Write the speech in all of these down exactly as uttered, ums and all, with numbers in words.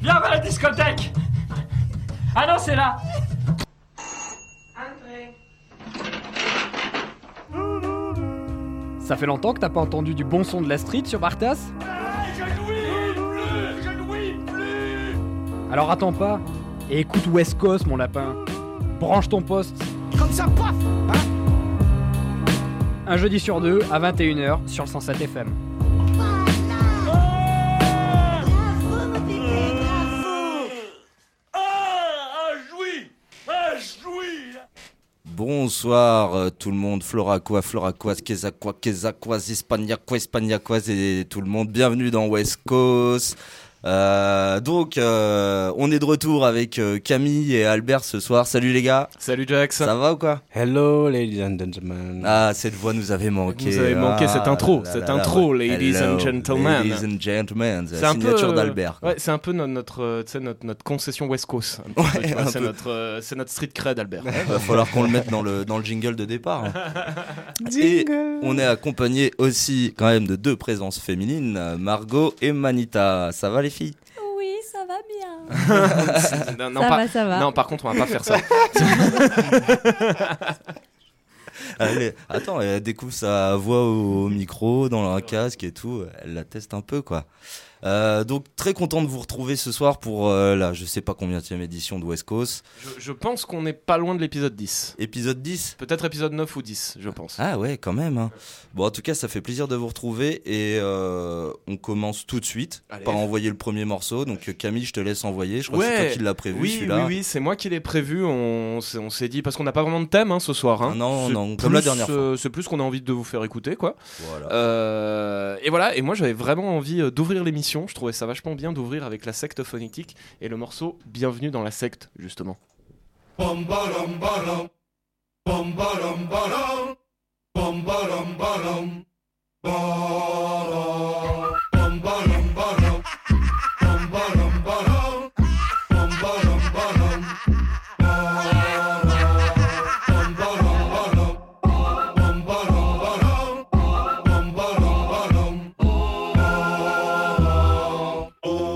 Viens à la discothèque. Ah non, c'est là. Ça fait longtemps que t'as pas entendu du bon son de la street sur Bartas ? Je n'ouïe plus. Je n'ouïe plus. Alors attends pas et écoute West Coast, mon lapin. Branche ton poste. Comme ça, paf hein. Un jeudi sur deux à vingt et une heures sur le cent sept F M. Bonsoir euh, tout le monde, Floracois, Floracois, Quezacois, Quezacois, Hispaniacois, Hispaniacois et tout le monde. Bienvenue dans West Coast. Euh, donc, euh, on est de retour avec euh, Camille et Albert ce soir. Salut les gars. Salut Jax. Ça va ou quoi? Hello ladies and gentlemen. Ah, cette voix nous avait manqué. Vous avez manqué ah, cette intro, là, cette là, intro, là, ladies Hello, and gentlemen. Ladies and gentlemen, c'est C'est la un signature peu, d'Albert. quoi. Ouais, c'est un peu notre notre, euh, tu sais, notre notre concession West Coast. un petit Ouais, peu, tu vois, un c'est peu. notre euh, c'est notre street cred Albert. Il va falloir qu'on le mette dans le, dans le jingle de départ. Et on est accompagné aussi quand même de deux présences féminines, Margot et Manita. Ça va les filles? Oui, ça va bien. non, non, ça pas- va, ça va. non, par contre, on va pas faire ça. Allez, attends, elle découvre sa voix au micro, dans un casque et tout. Elle la teste un peu, quoi. Euh, donc, très content de vous retrouver ce soir pour euh, la je sais pas combienième édition de West Coast. je, je pense qu'on n'est pas loin de l'épisode dix. Épisode dix. Peut-être épisode neuf ou dix, je pense. Ah ouais, quand même. Hein. Bon, en tout cas, ça fait plaisir de vous retrouver et euh, on commence tout de suite Allez. par envoyer le premier morceau. Donc, euh, Camille, je te laisse envoyer. Je crois que c'est Ouais. toi qui l'as prévu, Oui, celui-là. oui, oui, c'est moi qui l'ai prévu. On, s'est- on s'est dit parce qu'on n'a pas vraiment de thème hein, ce soir. Hein. Ah non, C'est non, comme plus, la dernière fois. euh, c'est plus qu'on a envie de vous faire écouter, quoi. Voilà. Euh, et voilà, et moi j'avais vraiment envie euh, d'ouvrir l'émission, je trouvais ça vachement bien d'ouvrir avec la secte phonétique et le morceau Bienvenue dans la secte, justement. Bum ba-dum ba-dum. Bum ba-dum ba-dum. Bum ba-dum ba-dum. Ba-dum. Bum ba-dum ba-dum. Bum ba-dum ba-dum. Bum ba-dum ba-dum. Ba-dum. Bum ba-dum ba-dum. Bum ba-dum ba-dum. Bum ba-dum ba-dum. Ba-dum.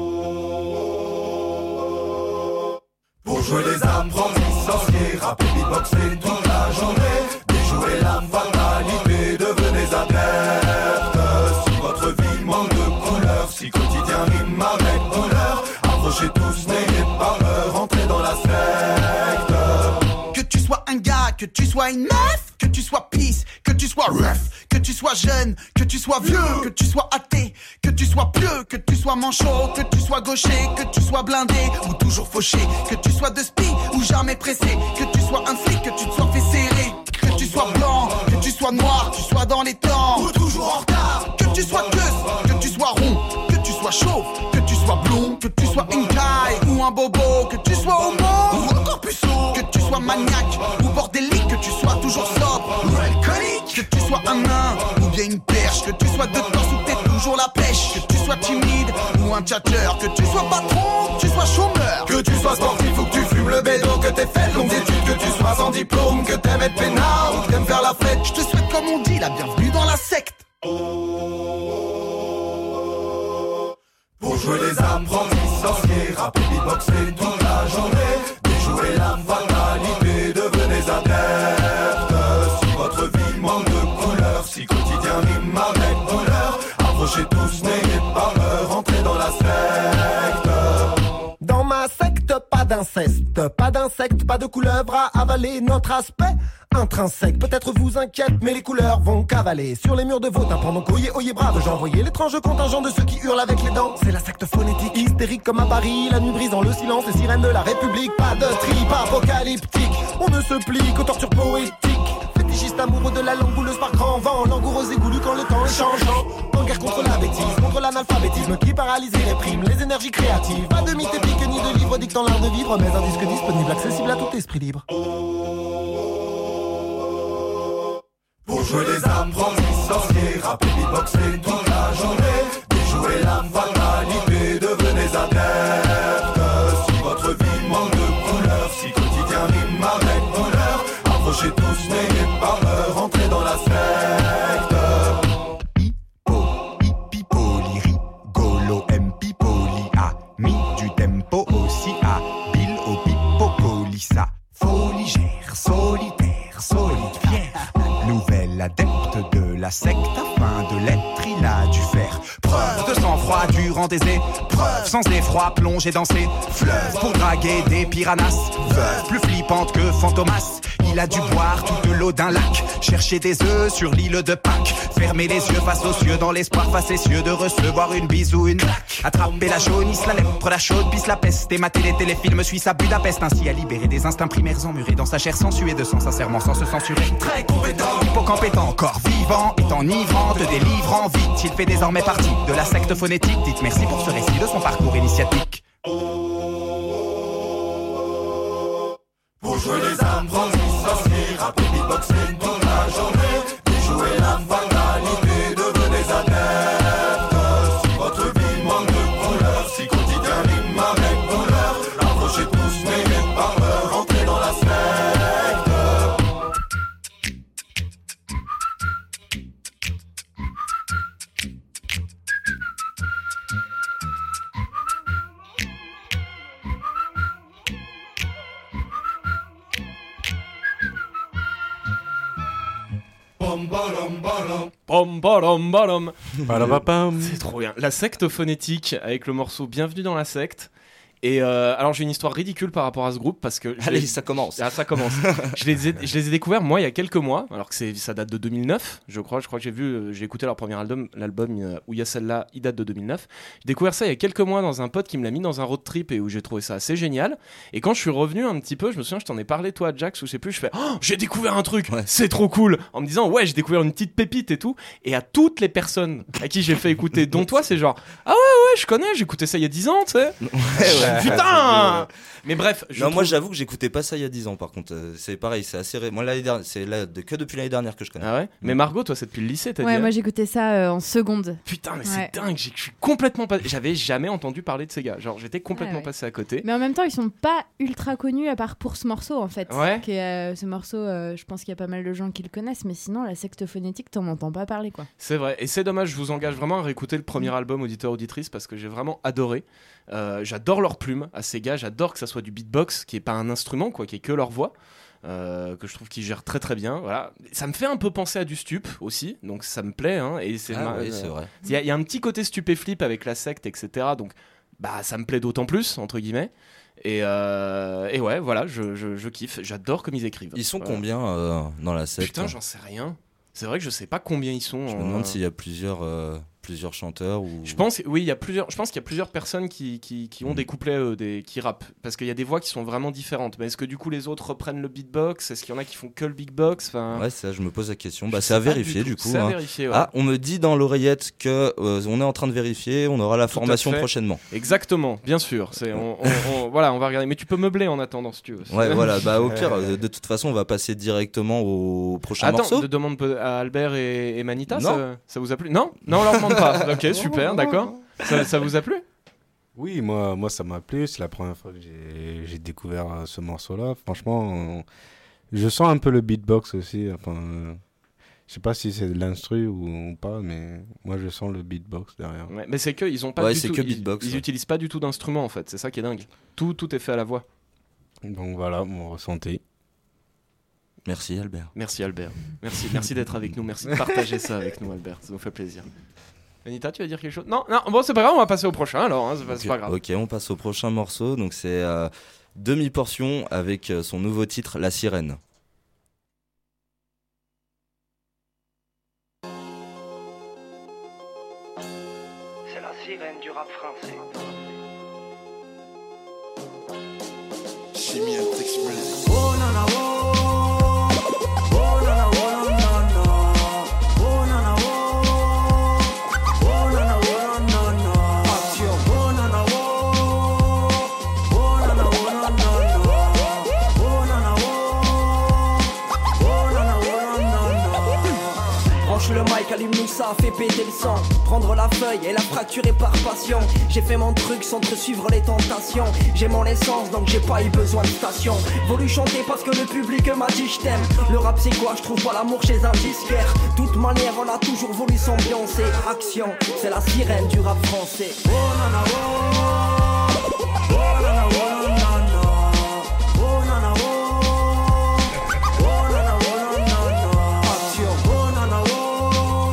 Oh. Pour jouer les apprentis sorciers, rapper, beatboxer toute la journée, déjouer la fatalité, devenez adeptes. Si votre vie manque de couleur, si quotidien rime avec douleur, approchez tous, n'ayez pas peur, entrez dans la secte. Que tu sois un gars, que tu sois une meuf, que tu sois pisse, que tu sois ref, que tu sois jeune, que tu sois vieux, que tu sois athée, que tu sois pieux, que tu sois manchot, que tu sois gaucher, que tu sois blindé ou toujours fauché, que tu sois de spi ou jamais pressé, que tu sois un flic, que tu te sois fait serrer, que tu sois blanc, que tu sois noir, que tu sois dans les temps ou toujours en retard, que tu sois queuse, que tu sois rond, que tu sois chauve, que tu sois blond, que tu sois une caille ou un bobo, que tu sois homo ou encore plus sourd, que tu sois maniaque ou bordélique, que tu sois toujours sobre ou alcoolique, que tu sois un nain ou bien une perche, que tu sois de torse ou t'es toujours la pêche, que tu sois timide ou un tchatcheur, que tu sois patron, que tu sois chômeur, Que tu sois sportif ou que tu fumes le bédo, que t'aies fait de longues études, que tu sois sans diplôme, que t'aimes être peinard ou que t'aimes faire la fête. je te souhaite comme on dit la bienvenue dans la secte. Pour jouer les apprentis sorciers, rapper, beatboxer toute la journée, déjouer la fatalité, devenez adeptes. Si votre vie manque de couleur, si quotidien rime avec douleur, approchez tous, n'ayez pas peur, entrez dans la secte. Dans ma secte, pas d'inceste, pas d'insectes, pas de couleuvre à avaler. Notre aspect intrinsèque peut-être vous inquiète, mais les couleurs vont cavaler sur les murs de vos tympans. Donc oyez, oyez brave, j'ai envoyé l'étrange contingent de ceux qui hurlent avec les dents. C'est la secte phonétique, hystérique comme à Paris, la nuit brisant le silence, les sirènes de la République. Pas de trip apocalyptique, on ne se plie qu'aux tortures poétiques. Fétichiste amoureux de la langouleuse par grand vent, langoureux et goulu quand le temps est changeant. En guerre contre la bêtise, contre l'analphabétisme qui paralyse et réprime les énergies créatives. Pas de mythe épique ni de livre dictant l'art de vivre, mais un disque disponible, accessible à tout esprit libre. Pour jouer les apprentis sorciers, rapper, beatboxer toute la journée, déjouer la fatalité, devenez adeptes. Si votre vie manque de couleur, si quotidien rime avec douleur, approchez tous, n'ayez pas peur, entrez dans la secte. Hippo, hippo, rigolo, empipoli, ami du tempo. la secte afin de l'être, il a dû faire preuve de sang-froid durant des épreuves, sans effroi plongé dans ses fleuves pour draguer des piranhas, veuve plus flippante que Fantomas. Il a dû boire toute l'eau d'un lac, chercher des œufs sur l'île de Pâques, fermer les yeux face aux cieux dans l'espoir facétieux de recevoir une bise ou une claque. Attraper la jaunisse, la lèpre, la chaude, pisse la peste, et mater les téléfilms suisses à Budapest, ainsi à libérer des instincts primaires emmurés dans sa chair sensuée de sang sincèrement sans se censurer. Très compétent, hippocampe est encore vivant, est enivrant, te délivrant vite. Il fait désormais partie de la secte phonétique. Dites merci pour ce récit de son parcours initiatique. Pour jouer les âmes, franchis, sorciers, rapper, beatboxing toute la journée. Déjouer l'âme, fatalité, devenez adeptes. Si votre vie manque de couleur, si quotidien rime avec douleur, approchez tous, n'ayez pas peur, rentrez dans la secte. Pom, pom, pom. Palabapam. C'est trop bien. La secte phonétique avec le morceau Bienvenue dans la secte. Et euh, alors j'ai une histoire ridicule par rapport à ce groupe parce que je Allez, l'ai- ça commence. Ah, ça commence. je, les ai, je les ai découverts moi il y a quelques mois, alors que c'est, ça date de deux mille neuf, je crois. Je crois que j'ai vu, euh, j'ai écouté leur premier album, l'album euh, où il y a celle-là, il date de deux mille neuf. J'ai découvert ça il y a quelques mois dans un pote qui me l'a mis dans un road trip et où j'ai trouvé ça assez génial. Et quand je suis revenu un petit peu, je me souviens, je t'en ai parlé toi, Jax, ou je sais plus, je fais, oh, j'ai découvert un truc, Ouais. c'est trop cool, en me disant ouais, j'ai découvert une petite pépite et tout. Et à toutes les personnes à qui j'ai fait écouter, dont toi, c'est genre, ah ouais ouais, je connais, j'ai écouté ça il y a dix ans, tu sais. Putain. Mais bref, je Non, trouve- moi j'avoue que j'écoutais pas ça il y a dix ans par contre. Euh, c'est pareil, c'est assez. ré- Moi l'année dernière, c'est là, de... que depuis l'année dernière que je connais. Ah ouais. Mais Margot, toi, c'est depuis le lycée, t'as Ouais, dit. moi hein j'écoutais ça euh, en seconde. Putain, mais Ouais. c'est dingue. j'ai- Je suis complètement pas. J'avais jamais entendu parler de ces gars. Genre, j'étais complètement Ouais, ouais. passé à côté. Mais en même temps, ils sont pas ultra connus à part pour ce morceau en fait. Ouais. Qui est, euh, ce morceau, euh, je pense qu'il y a pas mal de gens qui le connaissent, mais sinon, la secte phonétique, t'en entends pas parler quoi. C'est vrai. Et c'est dommage. Je vous engage vraiment à réécouter le premier album, auditeur auditrice, parce que j'ai vraiment adoré. Euh, j'adore leur plume à ces gars. J'adore que ça soit du beatbox, qui est pas un instrument, quoi, qui est que leur voix. Euh, que je trouve qu'ils gèrent très très bien. Voilà. Ça me fait un peu penser à du stup aussi, donc ça me plaît. Hein, et c'est Ah ma- oui, euh, c'est vrai. Il y, a- il y a un petit côté stupéflip avec la secte, et cetera. Donc, bah, ça me plaît d'autant plus, entre guillemets. Et, euh, et ouais, voilà, je, je, je kiffe. J'adore comme ils écrivent. Ils sont Voilà. combien euh, dans la secte? Putain, j'en sais rien. C'est vrai que je sais pas combien ils sont. Je me en- demande s'il y a plusieurs, euh, plusieurs chanteurs ou. Je pense, oui, il y a plusieurs. Je pense qu'il y a plusieurs personnes qui, qui, qui ont Mm. des couplets, euh, des, qui rappent, parce qu'il y a des voix qui sont vraiment différentes. Mais est-ce que du coup les autres reprennent le beatbox? Est-ce qu'il y en a qui font que le beatbox? Enfin, Ouais, ça, je me pose la question. Bah, je c'est à sais pas vérifier du du tout. coup. C'est à hein. vérifier. Ouais. Ah, on me dit dans l'oreillette que euh, on est en train de vérifier. On aura la Tout à formation fait. prochainement. Exactement, bien sûr. C'est, on, on- on- voilà, on va regarder. Mais tu peux meubler en attendant si tu veux. Ouais, voilà. Bah, au pire, euh, de toute façon, on va passer directement au prochain Attends, morceau. de demande peu- à Albert et, et Manita, Non. ça, ça vous a plu? Non, non, on leur demande pas. Ok, super, d'accord. Ça, ça vous a plu? Oui, moi, moi ça m'a plu. C'est la première fois que j'ai, j'ai découvert euh, ce morceau-là. Franchement, euh, je sens un peu le beatbox aussi. Enfin, euh, je sais pas si c'est de l'instru ou, ou pas, mais moi je sens le beatbox derrière. Ouais, mais c'est que ils ont pas Ouais, du c'est tout. que ils- beatbox, Ils, ouais. utilisent pas du tout d'instruments en fait. C'est ça qui est dingue. Tout, tout est fait à la voix. Donc voilà mon ressenti. Merci Albert. Merci Albert. Merci, merci d'être avec nous. Merci de partager ça avec nous, Albert. Ça nous fait plaisir. Anita, tu vas dire quelque chose? Non, non. Bon, c'est pas grave. On va passer au prochain alors. Hein, c'est pas, c'est Ok, pas grave. ok, on passe au prochain morceau. Donc c'est euh, demi-portion avec euh, son nouveau titre, La Sirène. C'est la sirène du rap français. Chimie Express. Oh nana oh, oh nana oh nana, oh nana oh, oh nana oh nana, action. Oh nana oh, oh nana oh nana, oh nana oh, oh nana oh nana. Branche le mic, allume-nous ça, fait péter le sang. Prendre la feuille et la fracturer par passion. J'ai fait mon truc sans te suivre les tentations. J'ai mon essence donc j'ai pas eu besoin de station. Voulu chanter parce que le public m'a dit je t'aime. Le rap c'est quoi? Je trouve pas l'amour chez un disquaire. Toute manière on a toujours voulu s'ambiancer. Action, c'est la sirène du rap français. Oh nana oh, oh nana oh nana, oh nana oh, oh nana oh nana, action. Oh nana oh,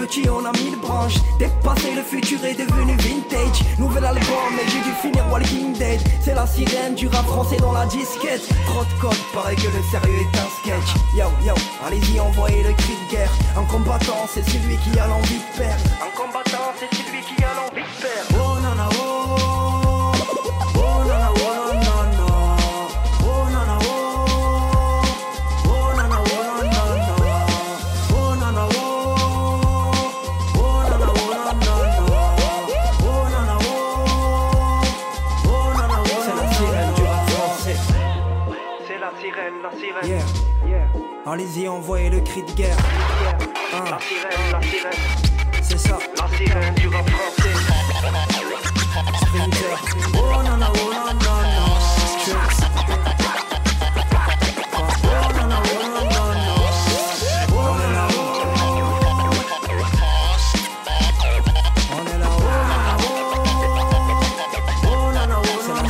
petit on a mille branches. Dépassé, le futur est devenu vintage. Nouvel album mais j'ai dû finir Walking Dead. C'est la sirène du rap français dans la disquette. Trop de code, paraît que le sérieux est un sketch. Yo yo, allez-y envoyez le cri de guerre. Un combattant c'est celui qui a l'envie de perdre. Un combattant c'est celui qui a l'envie de perdre. Oh nana oh. Oh nana oh nana. Oh nana oh. Oh nana oh nana. Oh nana oh. Oh nana oh nana. Oh nana oh. Oh nana oh. C'est la sirène du rap français. C'est la sirène, la sirène. Yeah, yeah. Allez-y envoyez le cri de guerre. Hein. La sirène, la sirène. C'est ça, la sirène du rap français. Sprinter. Oh nana oh nana. Stress. Oh nana oh nana. Oh nana oh. On est là oh nana oh. Oh nana oh nana.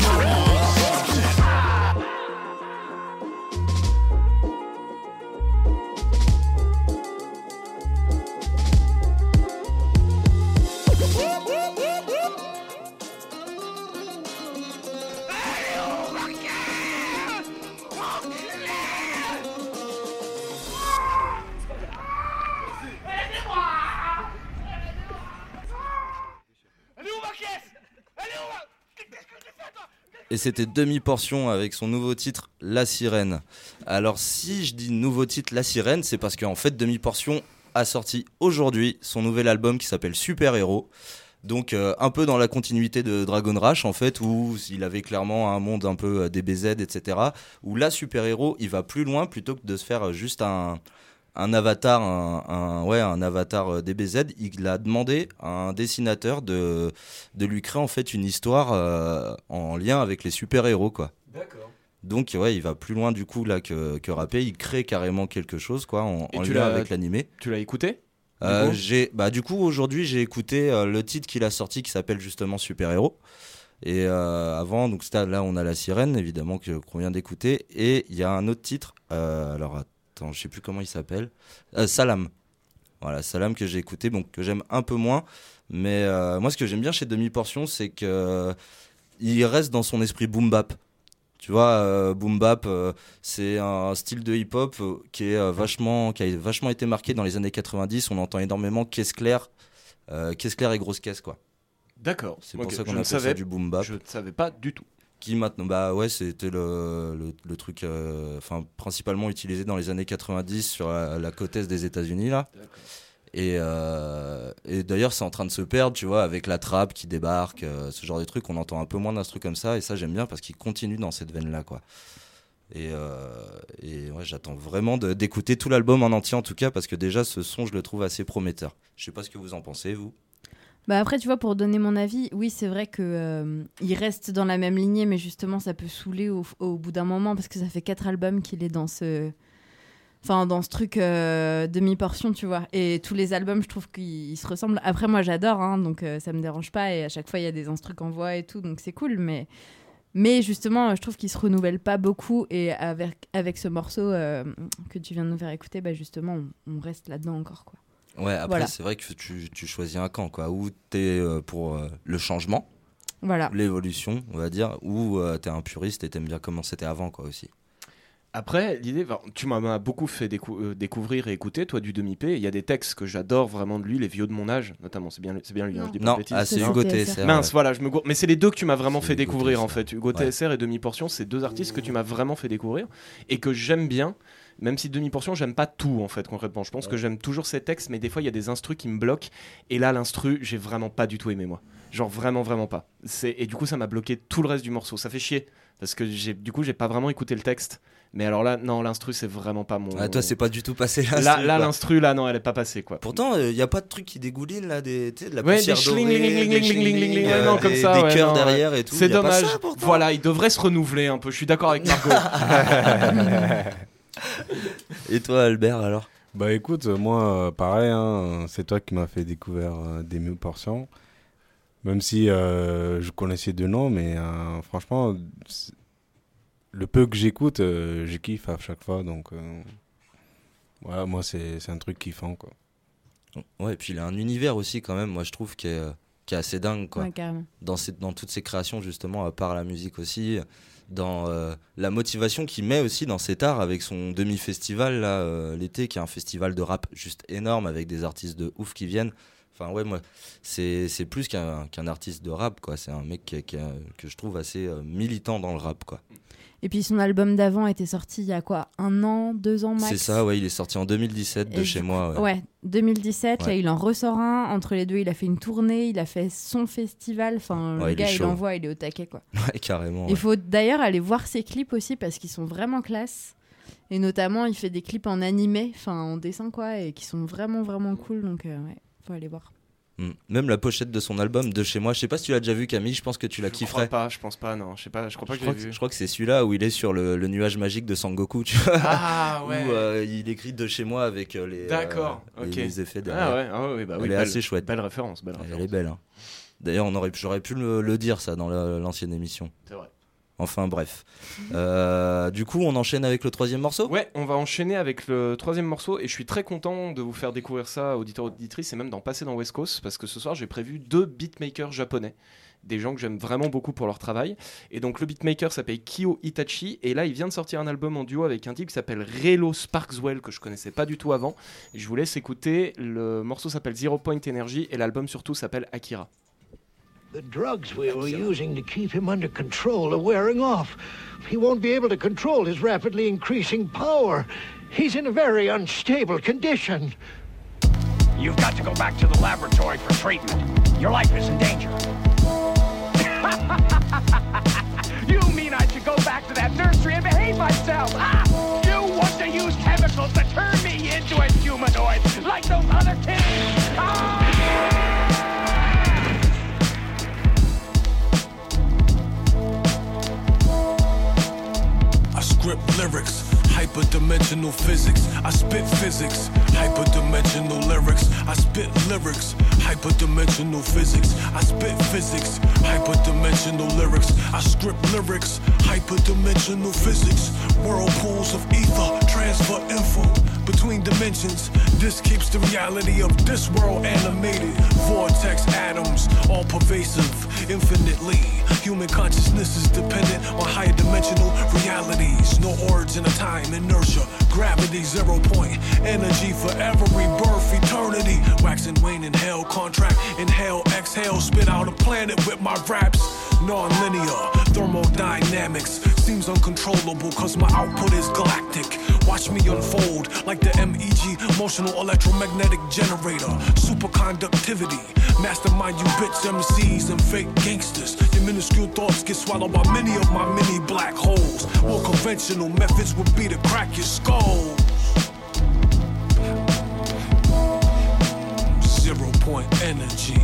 Et c'était Demi-Portion avec son nouveau titre La Sirène. Alors si je dis nouveau titre La Sirène, c'est parce qu'en fait Demi-Portion a sorti aujourd'hui son nouvel album qui s'appelle Super Héros. Donc euh, un peu dans la continuité de Dragon Rush en fait, où il avait clairement un monde un peu euh, D B Z, et cetera. Où là Super Héros il va plus loin, plutôt que de se faire juste un... un avatar, un, un, ouais, un avatar D B Z, il a demandé à un dessinateur de, de lui créer en fait une histoire euh, en lien avec les super-héros, quoi. D'accord. Donc ouais, il va plus loin du coup là que, que rapper, il crée carrément quelque chose quoi en, en lien avec l'animé. Tu l'as écouté euh, du coup j'ai, bah du coup aujourd'hui j'ai écouté euh, le titre qu'il a sorti qui s'appelle justement Super-Héros. Et euh, avant, donc là on a La Sirène évidemment que, qu'on vient d'écouter, et il y a un autre titre, euh, alors attends, je sais plus comment il s'appelle, euh, Salam. Voilà, Salam que j'ai écouté, donc que j'aime un peu moins, mais euh, moi ce que j'aime bien chez Demi-Portion, c'est que euh, il reste dans son esprit boom bap. Tu vois, euh, boom bap, euh, c'est un style de hip-hop euh, qui est euh, vachement, qui a vachement été marqué dans les années quatre-vingt-dix. On entend énormément caisse claire, euh, caisse claire et grosse caisse quoi. D'accord. C'est pour okay. ça qu'on je appelle savais, ça du boom bap. Je ne savais pas du tout. Qui maintenant, bah ouais, c'était le, le, le truc, enfin euh, principalement utilisé dans les années quatre-vingt-dix sur la, la côte est des États-Unis là. D'accord. Et, euh, et d'ailleurs, c'est en train de se perdre, tu vois, avec la trappe qui débarque, euh, ce genre de truc. On entend un peu moins d'instrus comme ça, et ça j'aime bien parce qu'il continue dans cette veine là, quoi. Et, euh, et ouais, j'attends vraiment de, d'écouter tout l'album en entier en tout cas, parce que déjà ce son je le trouve assez prometteur. Je sais pas ce que vous en pensez vous. Bah après, tu vois, pour donner mon avis, oui, c'est vrai que euh, il reste dans la même lignée, mais justement, ça peut saouler au, au bout d'un moment parce que ça fait quatre albums qu'il est dans ce, enfin, dans ce truc euh, demi-portion, tu vois. Et tous les albums, je trouve qu'ils se ressemblent. Après, moi, j'adore, hein, donc euh, ça me dérange pas. Et à chaque fois, il y a des instrus en voix et tout, donc c'est cool. Mais, mais justement, je trouve qu'il se renouvelle pas beaucoup. Et avec avec ce morceau euh, que tu viens de nous faire écouter, bah justement, on, on reste là-dedans encore, quoi. Ouais, après, voilà. C'est vrai que tu, tu choisis un camp, quoi. Ou t'es euh, pour euh, le changement, voilà. l'évolution, on va dire, ou euh, t'es un puriste et t'aimes bien comment c'était avant, quoi, aussi. Après, l'idée, tu m'as beaucoup fait décou- euh, découvrir et écouter, toi, du demi-P. Il y a des textes que j'adore vraiment de lui, les vieux de mon âge, notamment. C'est bien, c'est bien lui, hein, je dis pas non, de bêtises. ah, c'est Hugo T S R. Mince, ouais. voilà, je me gourre. Mais c'est les deux que tu m'as vraiment c'est fait Hugo découvrir, T S R. en fait. Hugo T S R ouais. et Demi-Portion, c'est deux artistes que tu m'as vraiment fait découvrir et que j'aime bien. Même si Demi-Portion, j'aime pas tout en fait concrètement. Je pense ouais. que j'aime toujours ces textes, mais des fois il y a des instrus qui me bloquent. Et là, l'instru, j'ai vraiment pas du tout aimé moi. Genre vraiment, vraiment pas. C'est... Et du coup, ça m'a bloqué tout le reste du morceau. Ça fait chier parce que j'ai... du coup, j'ai pas vraiment écouté le texte. Mais alors là, non, l'instru, c'est vraiment pas mon. Ah, toi, c'est pas du tout passé là. Là, là l'instru, là, non, elle est pas passée quoi. Pourtant, il euh, y a pas de truc qui dégouline là, des, tu sais, de la ouais, poussière des dorée, schling, des schling, ouais, non, comme ça, des ouais, cœurs non, derrière ouais. et tout. C'est dommage. Ça, voilà, il devrait se renouveler un peu. Je suis d'accord avec Margot. Et toi, Albert, alors? Bah écoute, moi, euh, pareil, hein, c'est toi qui m'as fait découvrir euh, Demi-Portion. Même si euh, je connaissais deux noms, mais euh, franchement, le peu que j'écoute, euh, je kiffe à chaque fois. Donc, euh, voilà, moi, c'est, c'est un truc kiffant, quoi. Ouais, et puis il a un univers aussi quand même, moi je trouve, qui est, euh, qui est assez dingue, quoi. Ouais, carrément. Dans, ces, dans toutes ses créations, justement, à part la musique aussi, dans euh, la motivation qu'il met aussi dans cet art avec son demi-festival, là, euh, l'été, qui est un festival de rap juste énorme, avec des artistes de ouf qui viennent. Enfin, ouais, moi, c'est, c'est plus qu'un, qu'un artiste de rap, quoi. C'est un mec qui, qui, que je trouve assez euh, militant dans le rap, quoi. Et puis son album d'avant était sorti il y a quoi, un an, deux ans max. C'est ça, ouais, il est sorti en deux mille dix-sept de Et chez du moi. coup- Ouais. Ouais, deux mille dix-sept, là Ouais. il en ressort un. Entre les deux, il a fait une tournée, il a fait son festival. Enfin, Ouais, le il est gars, il chaud. envoie, il est au taquet, quoi. Ouais, carrément. Il ouais. faut d'ailleurs aller voir ses clips aussi parce qu'ils sont vraiment classe. Et notamment, il fait des clips en animé, enfin en dessin, quoi, et qui sont vraiment, vraiment cool. Donc, euh, ouais, faut aller voir. Mm. Même la pochette de son album de chez moi, je sais pas si tu l'as déjà vu, Camille, je pense que tu la Je crois kifferais. pas, je pense pas, non. Je sais pas, je crois pas Je que crois j'ai que, vu. je crois que c'est celui-là où il est sur le, le nuage magique de Sangoku, tu vois. Ah ouais. Où euh, il écrit de chez moi avec euh, les, D'accord, euh, les- ok. les effets derrière. Ah ouais, ah ouais, bah oui, Elle est belle- assez chouette. Belle référence, belle Elle référence. est belle. Hein. D'ailleurs, on aurait, pu- j'aurais pu le, le dire ça dans la- l'ancienne émission. C'est vrai. Enfin bref. Euh, du coup, on enchaîne avec le troisième morceau. Ouais, on va enchaîner avec le troisième morceau et je suis très content de vous faire découvrir ça, auditeurs auditrices, et même d'en passer dans West Coast parce que ce soir j'ai prévu deux beatmakers japonais, des gens que j'aime vraiment beaucoup pour leur travail. Et donc le beatmaker s'appelle Kyo Itachi et là il vient de sortir un album en duo avec un type qui s'appelle Relo Sparkswell que je connaissais pas du tout avant. Et je vous laisse écouter, le morceau s'appelle Zero Point Energy et l'album surtout s'appelle Akira. The drugs we were using to keep him under control are wearing off. He won't be able to control his rapidly increasing power. He's in a very unstable condition. You've got to go back to the laboratory for treatment. Your life is in danger. You mean I should go back to that nursery and behave myself? Ah! You want to use chemicals to turn me into a humanoid like those other kids? Ah! I script lyrics, hyperdimensional physics. I spit physics, hyperdimensional lyrics. I spit lyrics, hyperdimensional physics. I spit physics, hyperdimensional lyrics. I script lyrics, hyperdimensional physics. Whirlpools of ether, transfer info between dimensions. This keeps the reality of this world animated. Vortex atoms, all pervasive, infinitely. Human consciousness is dependent on higher dimensional realities. No origin of time, inertia, gravity, zero point. Energy forever, rebirth, eternity. Wax and wane, inhale, contract, inhale, exhale. Spit out a planet with my raps. Non-linear, thermodynamics seems uncontrollable cause my output is galactic. Watch me unfold like the M E G, emotional electromagnetic generator. Superconductivity, mastermind you bitch M Cs and fake gangsters. Your minuscule thoughts get swallowed by many of my mini black holes. More conventional methods would be to crack your skull. Zero point energy.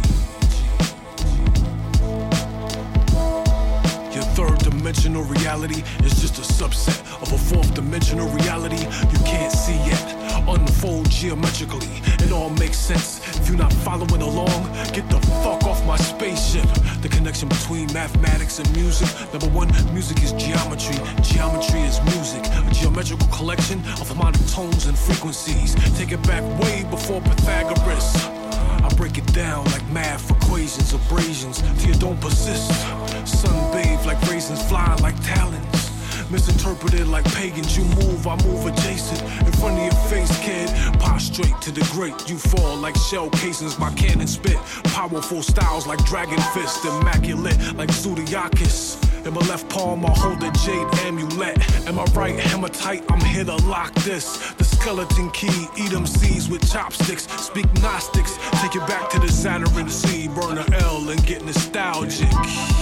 Your third dimensional reality is just a subset of a fourth dimensional reality you can't see yet. Unfold geometrically, it all makes sense. If you're not following along, get the fuck off my spaceship. The connection between mathematics and music. Number one, music is geometry. Geometry is music. A geometrical collection of harmonic tones and frequencies. Take it back way before Pythagoras. I break it down like math equations, abrasions, till you don't persist. Sunbathe like raisins, fly like talons. Misinterpreted like pagans, you move, I move adjacent. In front of your face, kid, prostrate to the great. You fall like shell casings, my cannon spit. Powerful styles like dragon fist, immaculate like Zodiacus. In my left palm, I hold a jade amulet. In my right hematite, I'm here to lock this. The skeleton key, eat them seeds with chopsticks. Speak Gnostics, take it back to the Saturn sea. Burn a L and get nostalgic.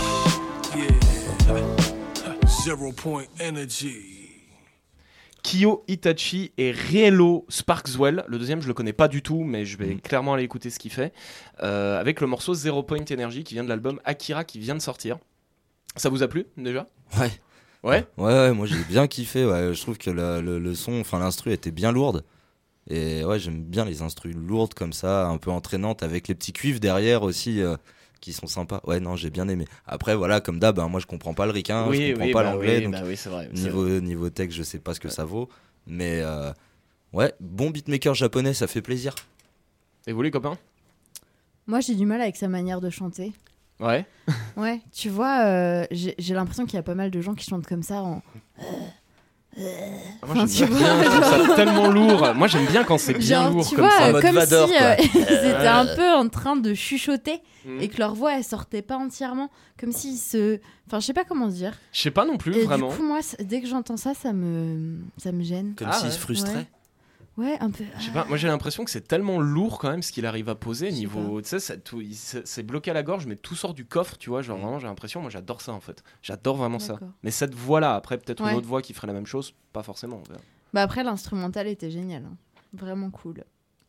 Yeah. Zero point energy. Kyo Itachi et Rielo Sparkswell. Le deuxième, je le connais pas du tout, mais je vais Mm. clairement aller écouter ce qu'il fait. Euh, avec le morceau Zero Point Energy qui vient de l'album Akira qui vient de sortir. Ça vous a plu déjà ? Ouais. Ouais. Ouais, ouais, moi j'ai bien kiffé. Ouais. Je trouve que la- le, le son, enfin l'instru était bien lourde. Et ouais, j'aime bien les instrus lourdes comme ça, un peu entraînantes, avec les petits cuivres derrière aussi, euh, qui sont sympas. Ouais, non, j'ai bien aimé. Après, voilà, comme d'hab, hein, moi je comprends pas le ricain, Oui, je comprends oui, pas bah l'anglais, oui, donc bah oui, c'est vrai, c'est niveau, niveau texte, je sais pas ce que ça vaut. Mais euh, ouais, bon beatmaker japonais, ça fait plaisir. Et vous les copains? Moi, j'ai du mal avec sa manière de chanter. Ouais. Ouais, tu vois, euh, j'ai, j'ai l'impression qu'il y a pas mal de gens qui chantent comme ça en... Moi, Enfin, j'aime tu bien, vois, je trouve ça genre- tellement lourd. Moi, j'aime bien quand c'est bien Genre, lourd tu comme vois, ça. euh, En mode comme Vador, si quoi. euh, ils étaient un peu en train de chuchoter Mm. et que leur voix elle sortait pas entièrement, comme s'ils se, enfin je sais pas comment dire. Je sais pas non plus, Et vraiment. du coup moi, c- dès que j'entends ça, ça me, ça me gêne. Comme Ah, s'il ouais. se frustrait. Ouais, ouais un peu. Je sais pas, moi j'ai l'impression que c'est tellement lourd quand même ce qu'il arrive à poser Je sais niveau, tu sais, ça- tout- il- c'est c'est bloqué à la gorge mais tout sort du coffre, tu vois, genre Mm. vraiment j'ai l'impression, moi j'adore ça en fait, j'adore vraiment ça. D'accord. Mais cette voix là, après peut-être Ouais. une autre voix qui ferait la même chose, pas forcément. on verra. Bah après l'instrumental était génial, hein. Vraiment cool.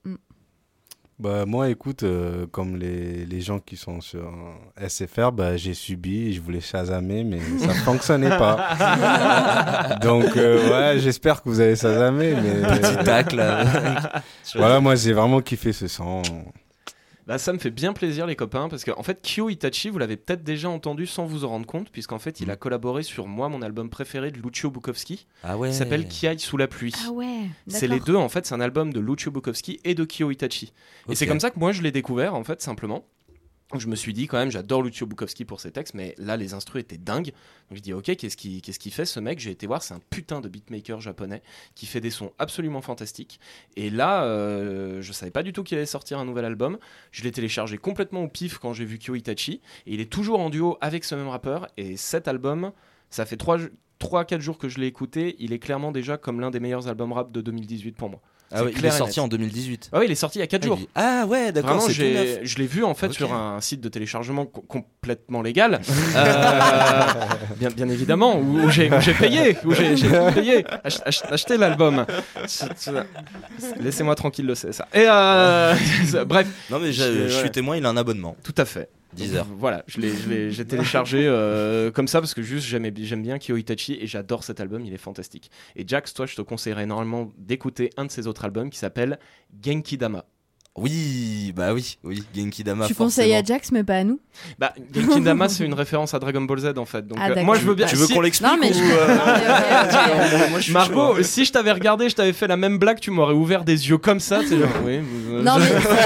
Bah, moi, écoute, euh, comme les, les gens qui sont sur S F R, bah, j'ai subi, je voulais chasamer, mais ça ne fonctionnait pas. Donc, euh, ouais, j'espère que vous avez chasamé. Mais... Petit tacle. Voilà, moi, j'ai vraiment kiffé ce son. Bah ça me fait bien plaisir les copains parce qu'en fait Kyo Itachi vous l'avez peut-être déjà entendu sans vous en rendre compte puisqu'en fait il a collaboré sur moi mon album préféré de Lucio Bukowski Ah ouais. qui s'appelle Qui aille sous la pluie. Ah ouais. C'est les deux en fait, c'est un album de Lucio Bukowski et de Kyo Itachi. Et Ok. c'est comme ça que moi je l'ai découvert en fait simplement. Je me suis dit quand même j'adore Lucio Bukowski pour ses textes mais là les instrus étaient dingues. Donc je dis ok qu'est-ce qu'il qu'est-ce qu'il fait ce mec, j'ai été voir, c'est un putain de beatmaker japonais qui fait des sons absolument fantastiques. Et là euh, je savais pas du tout qu'il allait sortir un nouvel album. Je l'ai téléchargé complètement au pif quand j'ai vu Kyo Itachi et il est toujours en duo avec ce même rappeur et cet album ça fait trois à quatre jours que je l'ai écouté, il est clairement déjà comme l'un des meilleurs albums rap de deux mille dix-huit pour moi. Ah C'est ouais, il est clair et sorti net. en deux mille dix-huit. Ah oui, il est sorti il y a quatre Ah, jours. il- Ah ouais, d'accord, Vraiment, c'est tout j'ai- neuf. je l'ai vu en fait Ok. sur un site de téléchargement co- complètement légal, euh, bien, bien évidemment, où, où j'ai où j'ai payé, où j'ai j'ai tout payé, ach- ach- acheté l'album. C'est- c'est- Laissez-moi tranquille le c'est ça. Et euh, bref, Non mais je, Je- je ouais. suis témoin, il a un abonnement. tout à fait. dix heures. Voilà, je l'ai, je l'ai- j'ai téléchargé euh, comme ça parce que juste j'aimais, j'aime bien Kyo Itachi et j'adore cet album, il est fantastique. Et Jax, toi, je te conseillerais énormément d'écouter un de ses autres albums qui s'appelle Genki Dama. Oui, bah oui, oui, Genki Dama. Tu conseilles à forcément. Jax mais pas à nous. Bah, Genki Dama, c'est une référence à Dragon Ball Z en fait. Donc, Ah, euh, d'accord. moi, je veux bien. Tu veux si- qu'on l'explique Non mais ou, je... euh, Non, mais ok, ok. Moi, je suis Margot, chaud. si je t'avais regardé, je t'avais fait la même blague, tu m'aurais ouvert des yeux comme ça. t'es genre, oui, vous- Non mais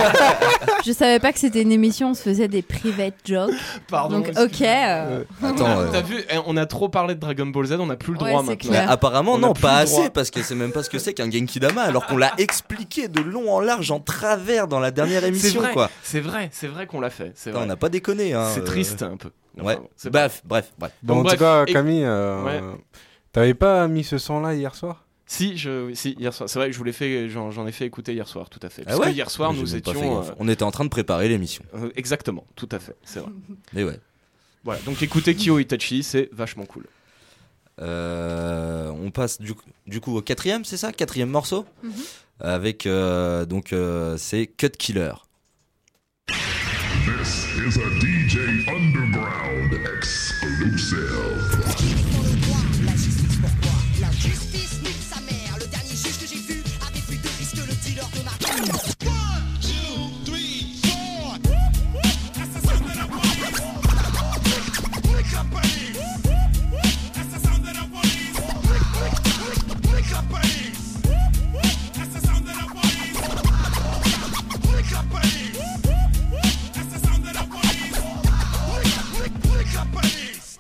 je savais pas que c'était une émission, on se faisait des private jokes. Pardon. Donc ok. euh, Attends, euh, T'as vu, eh, on a trop parlé de Dragon Ball Z, on n'a plus le Ouais, droit c'est maintenant. Mais clair. apparemment On a non, plus pas le droit. assez parce que c'est même pas ce que c'est qu'un Genki Dama alors qu'on l'a expliqué de long en large en travers dans la dernière C'est émission vrai, quoi. c'est vrai, c'est vrai qu'on l'a fait. C'est Putain, vrai. on n'a pas déconné hein. C'est euh, triste un peu. Enfin, Ouais. bon, c'est pas- Bref, bref, bref. Bon, Donc, en bref, tout cas, et- Camille, euh, Ouais. t'avais pas mis ce son-là hier soir? Si, je, si, hier soir. C'est vrai que je vous l'ai fait, j'en, j'en ai fait écouter hier soir, tout à fait. Ah Parce ouais que hier soir, J'ai nous même pas fait étions. gaffe. On était en train de préparer l'émission. euh, euh, exactement, tout à fait, c'est vrai. Mais ouais. Voilà, donc écoutez Kyo Itachi, c'est vachement cool. Euh, on passe du, du coup au quatrième, c'est ça? Quatrième morceau Mhm. avec euh, donc euh, c'est Cut Killer. This is a D J Underground exclusive. La justice, pourquoi? La justice nique sa mère. Le dernier juge que j'ai vu avait plus de risque que le dealer de ma one, two, three, four. That's the sound of the police. Wake up, police. That's the sound of the police. Wake up, police. That's the sound of the police. Wake up, police. That's the sound of the police. Wake up, police.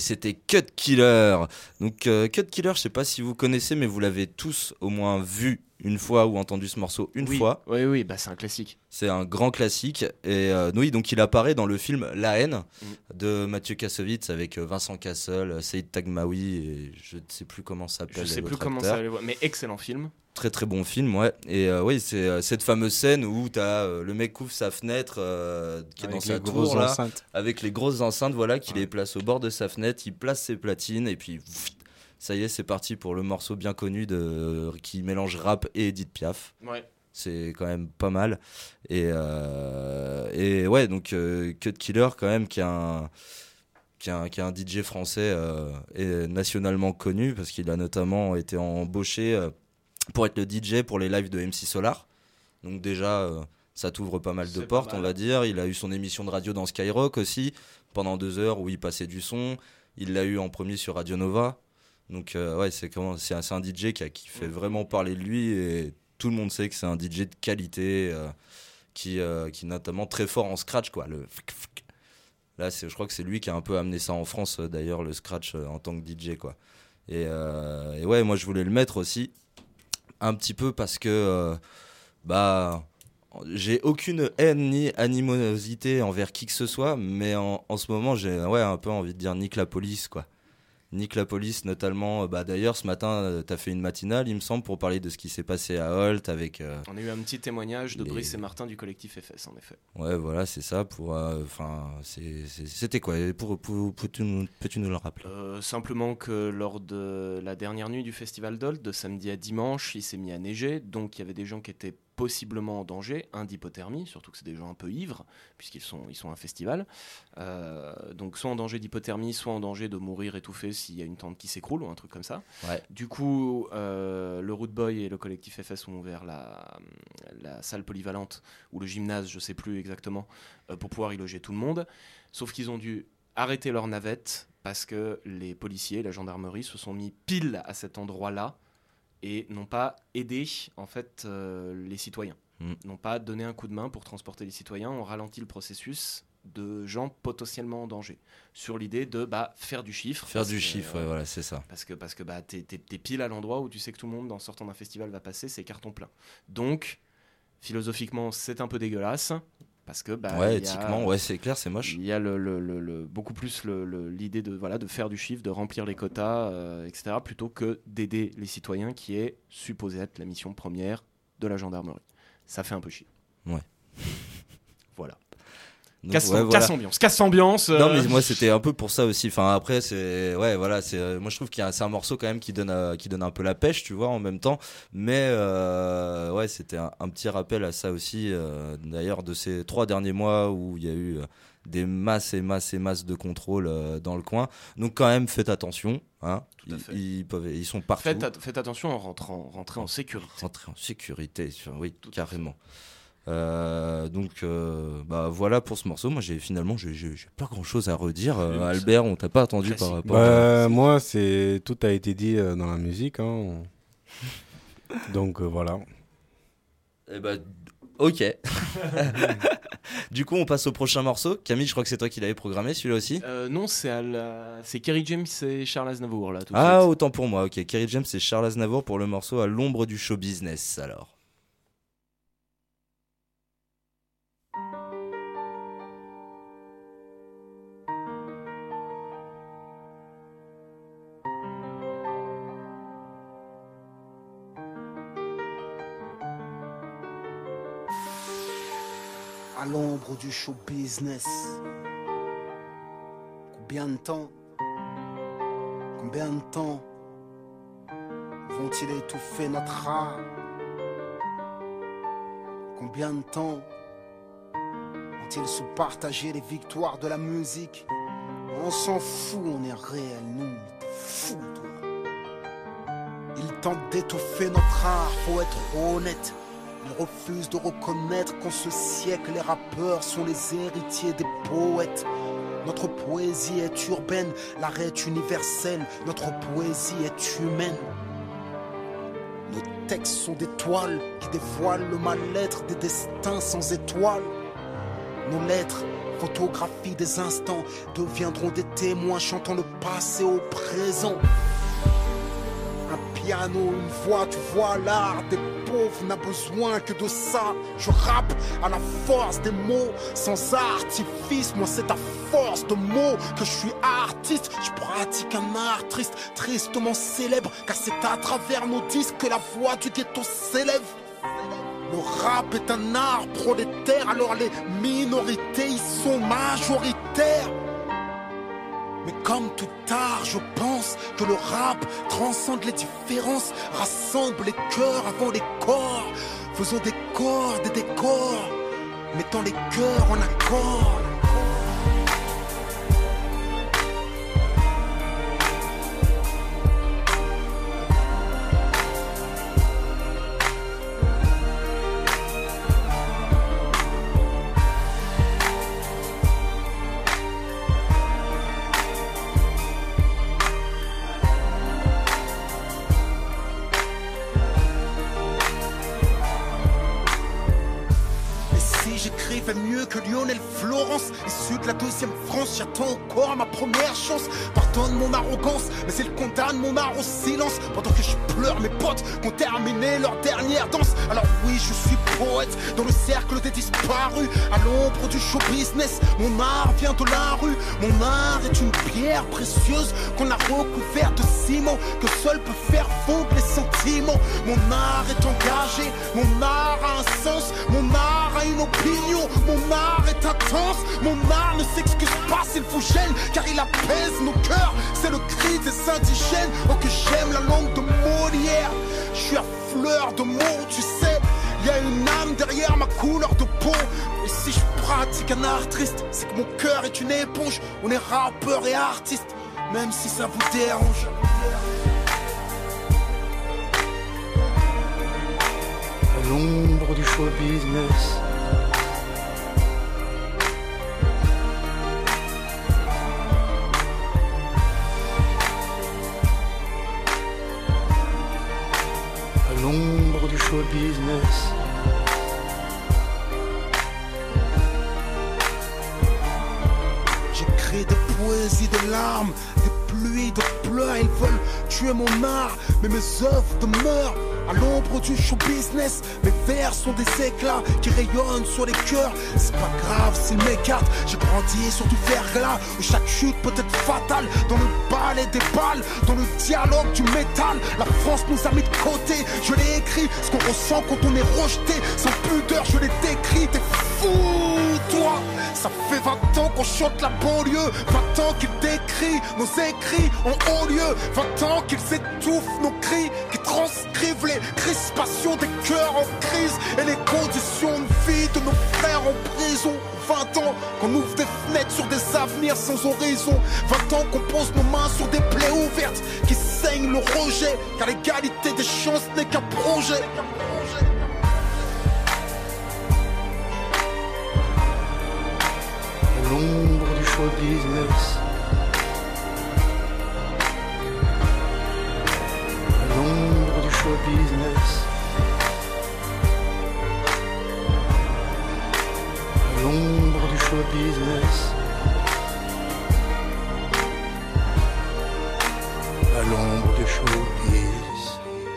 c'était Cut Killer. Donc euh, Cut Killer, je sais pas si vous connaissez, mais vous l'avez tous au moins vu une fois ou entendu ce morceau une oui. fois. Oui, oui, bah c'est un classique. C'est un grand classique. Et euh, oui, donc il apparaît dans le film La Haine mmh. de Mathieu Kassovitz avec Vincent Cassel, Saïd Taghmaoui et je ne sais plus comment ça s'appelle. Je sais plus acteur. comment ça s'appelle, mais excellent film. Très très bon film, ouais. Et euh, oui, c'est euh, cette fameuse scène où t'as euh, le mec ouvre sa fenêtre euh, qui avec est dans sa tour tour là, enceintes. avec les grosses enceintes, voilà, qu'il ouais. les place au bord de sa fenêtre, il place ses platines et puis ça y est, c'est parti pour le morceau bien connu de qui mélange rap et Edith Piaf. Ouais. C'est quand même pas mal. Et euh, et ouais, donc euh, Cut Killer quand même qui est un Qui est, un, qui est un D J français euh, et nationalement connu parce qu'il a notamment été embauché euh, pour être le D J pour les lives de M C Solar. Donc déjà, euh, ça t'ouvre pas mal de C'est portes, mal. on va dire. Il a eu son émission de radio dans Skyrock aussi, pendant deux heures où il passait du son. Il l'a eu en premier sur Radio Nova. Donc euh, ouais, c'est, comment, c'est, un, c'est un D J qui, a, qui fait vraiment parler de lui et tout le monde sait que c'est un D J de qualité euh, qui, euh, qui est notamment très fort en scratch, quoi. Le Là, c'est, je crois que c'est lui qui a un peu amené ça en France, euh, d'ailleurs, le scratch euh, en tant que D J, quoi. Et, euh, et ouais, moi, je voulais le mettre aussi, un petit peu parce que, euh, bah, j'ai aucune haine ni animosité envers qui que ce soit, mais en, en ce moment, j'ai ouais, un peu envie de dire nique la police, quoi. Nique la police, notamment. Bah, d'ailleurs, ce matin, euh, t'as fait une matinale, il me semble, pour parler de ce qui s'est passé à Holt avec. Euh, On a eu un petit témoignage de les... Brice et Martin du collectif F S, en effet. Ouais, voilà, c'est ça. Pour, enfin, euh, c'est, c'est, c'était quoi pour, pour, pour, peux-tu, nous, peux-tu nous le rappeler euh, Simplement que lors de la dernière nuit du festival d'Holt, de samedi à dimanche, il s'est mis à neiger, donc il y avait des gens qui étaient possiblement en danger, un d'hypothermie, surtout que c'est des gens un peu ivres, puisqu'ils sont, ils sont à un festival. Euh, donc soit en danger d'hypothermie, soit en danger de mourir étouffé s'il y a une tente qui s'écroule ou un truc comme ça. Ouais. Du coup, euh, le Root Boy et le collectif F S ont ouvert la, la salle polyvalente, ou le gymnase, je sais plus exactement, euh, pour pouvoir y loger tout le monde. Sauf qu'ils ont dû arrêter leur navette parce que les policiers, la gendarmerie, se sont mis pile à cet endroit-là et n'ont pas aidé en fait euh, les citoyens, mmh. n'ont pas donné un coup de main pour transporter les citoyens, ont ralenti le processus de gens potentiellement en danger, sur l'idée de bah, faire du chiffre. Faire du que, chiffre, euh, ouais, voilà, c'est ça. Parce que, parce que bah, t'es, t'es, t'es pile à l'endroit où tu sais que tout le monde, en sortant d'un festival, va passer, c'est carton plein. Donc, philosophiquement, c'est un peu dégueulasse. Parce que bah, ouais, y a, éthiquement, ouais, c'est clair, c'est moche. Il y a le, le, le, le, beaucoup plus le, le, l'idée de, voilà, de faire du chiffre, de remplir les quotas, euh, et cetera, plutôt que d'aider les citoyens, qui est supposé être la mission première de la gendarmerie. Ça fait un peu chier. Ouais. Voilà. Donc, casse, ouais, voilà. casse ambiance, casse ambiance. Euh... Non mais moi c'était un peu pour ça aussi. Enfin après c'est ouais voilà c'est euh, moi je trouve qu'il y a c'est un morceau quand même qui donne euh, qui donne un peu la pêche tu vois en même temps. Mais euh, ouais c'était un, un petit rappel à ça aussi. Euh, d'ailleurs de ces trois derniers mois où il y a eu euh, des masses et masses et masses de contrôles euh, dans le coin. Donc quand même faites attention. Hein. Tout à fait. Ils, ils peuvent ils sont partout. Faites, at- faites attention en rentrant rentrez en sécurité. Rentrer en sécurité oui Tout carrément. Euh, donc euh, bah voilà pour ce morceau. Moi j'ai finalement j'ai, j'ai, j'ai pas grand chose à redire. Euh, Albert, on t'a pas attendu classique. par rapport bah, à... moi c'est tout a été dit euh, dans la musique hein. Donc euh, voilà. Eh bah ok. Du coup on passe au prochain morceau. Camille, je crois que c'est toi qui l'avais programmé celui-là aussi. Euh, non c'est à la... c'est Kerry James et Charles Aznavour là tout de Ah suite. autant pour moi. Ok, Kerry James et Charles Aznavour pour le morceau À l'ombre du show business alors. À l'ombre du show business. Combien de temps, combien de temps vont-ils étouffer notre art? Combien de temps vont-ils se partager les victoires de la musique? On s'en fout, on est réel, nous, t'es fou toi. Ils tentent d'étouffer notre art, faut être honnête. Ils refusent de reconnaître qu'en ce siècle, les rappeurs sont les héritiers des poètes. Notre poésie est urbaine, l'art est universel, notre poésie est humaine. Nos textes sont des toiles qui dévoilent le mal-être des destins sans étoiles. Nos lettres, photographies des instants, deviendront des témoins chantant le passé au présent. Un piano, une voix, tu vois, l'art des pauvres n'a besoin que de ça. Je rappe à la force des mots, sans artifice. Moi c'est à force de mots que je suis artiste. Je pratique un art triste, tristement célèbre, car c'est à travers nos disques que la voix du ghetto s'élève. Le rap est un art prolétaire, alors les minorités y sont majoritaires. Mais comme tout art, je pense que le rap transcende les différences, rassemble les cœurs avant les corps. Faisons des corps, des décors, mettons les cœurs en accord. Mieux que Lionel Florence, issu de la deuxième France, j'attends encore ma première chance. Pardonne mon arrogance, mais il condamne mon art au silence. Pendant que je pleure mes potes qui ont terminé leur dernière danse. Alors oui, je suis poète dans le cercle des disparus, à l'ombre du show business. Mon art vient de la rue, mon art est une pierre précieuse qu'on a recouverte de ciment, que seul peut faire fondre les sentiments. Mon art est engagé, mon art a un sens, mon art a une opinion. Mon art est intense, mon art ne s'excuse pas s'il vous gêne, car il apaise nos cœurs, c'est le cri des indigènes. Oh que j'aime la langue de Molière, je suis à fleur de mots, tu sais. Y a une âme derrière ma couleur de peau. Et si je pratique un art triste, c'est que mon cœur est une éponge. On est rappeur et artiste, même si ça vous dérange. À l'ombre du show business, l'ombre du show business. J'écris des poésies, des larmes, des pluies de pleurs. Ils veulent tuer mon art, mais mes œuvres demeurent. À l'ombre du show business, mes vers sont des éclats qui rayonnent sur les cœurs. C'est pas grave s'ils m'écartent, j'ai grandi sur du verglas où chaque chute peut être fatale. Dans le ballet des balles, dans le dialogue du métal, la France nous a mis de côté. Je l'ai écrit, ce qu'on ressent quand on est rejeté. Sans pudeur, je l'ai décrit, t'es fou toi. Ça fait vingt ans qu'on chante la banlieue, vingt ans qu'ils décrient nos écrits en haut lieu, vingt ans qu'ils étouffent nos cris, qui transcrivent les crispations des cœurs en crise et les conditions de vie de nos frères en prison. Vingt ans qu'on ouvre des fenêtres sur des avenirs sans horizon, vingt ans qu'on pose nos mains sur des plaies ouvertes qui saignent le rejet, car l'égalité des chances n'est qu'un projet. À l'ombre du show business, à l'ombre du show business, à l'ombre du show business, à l'ombre du show business,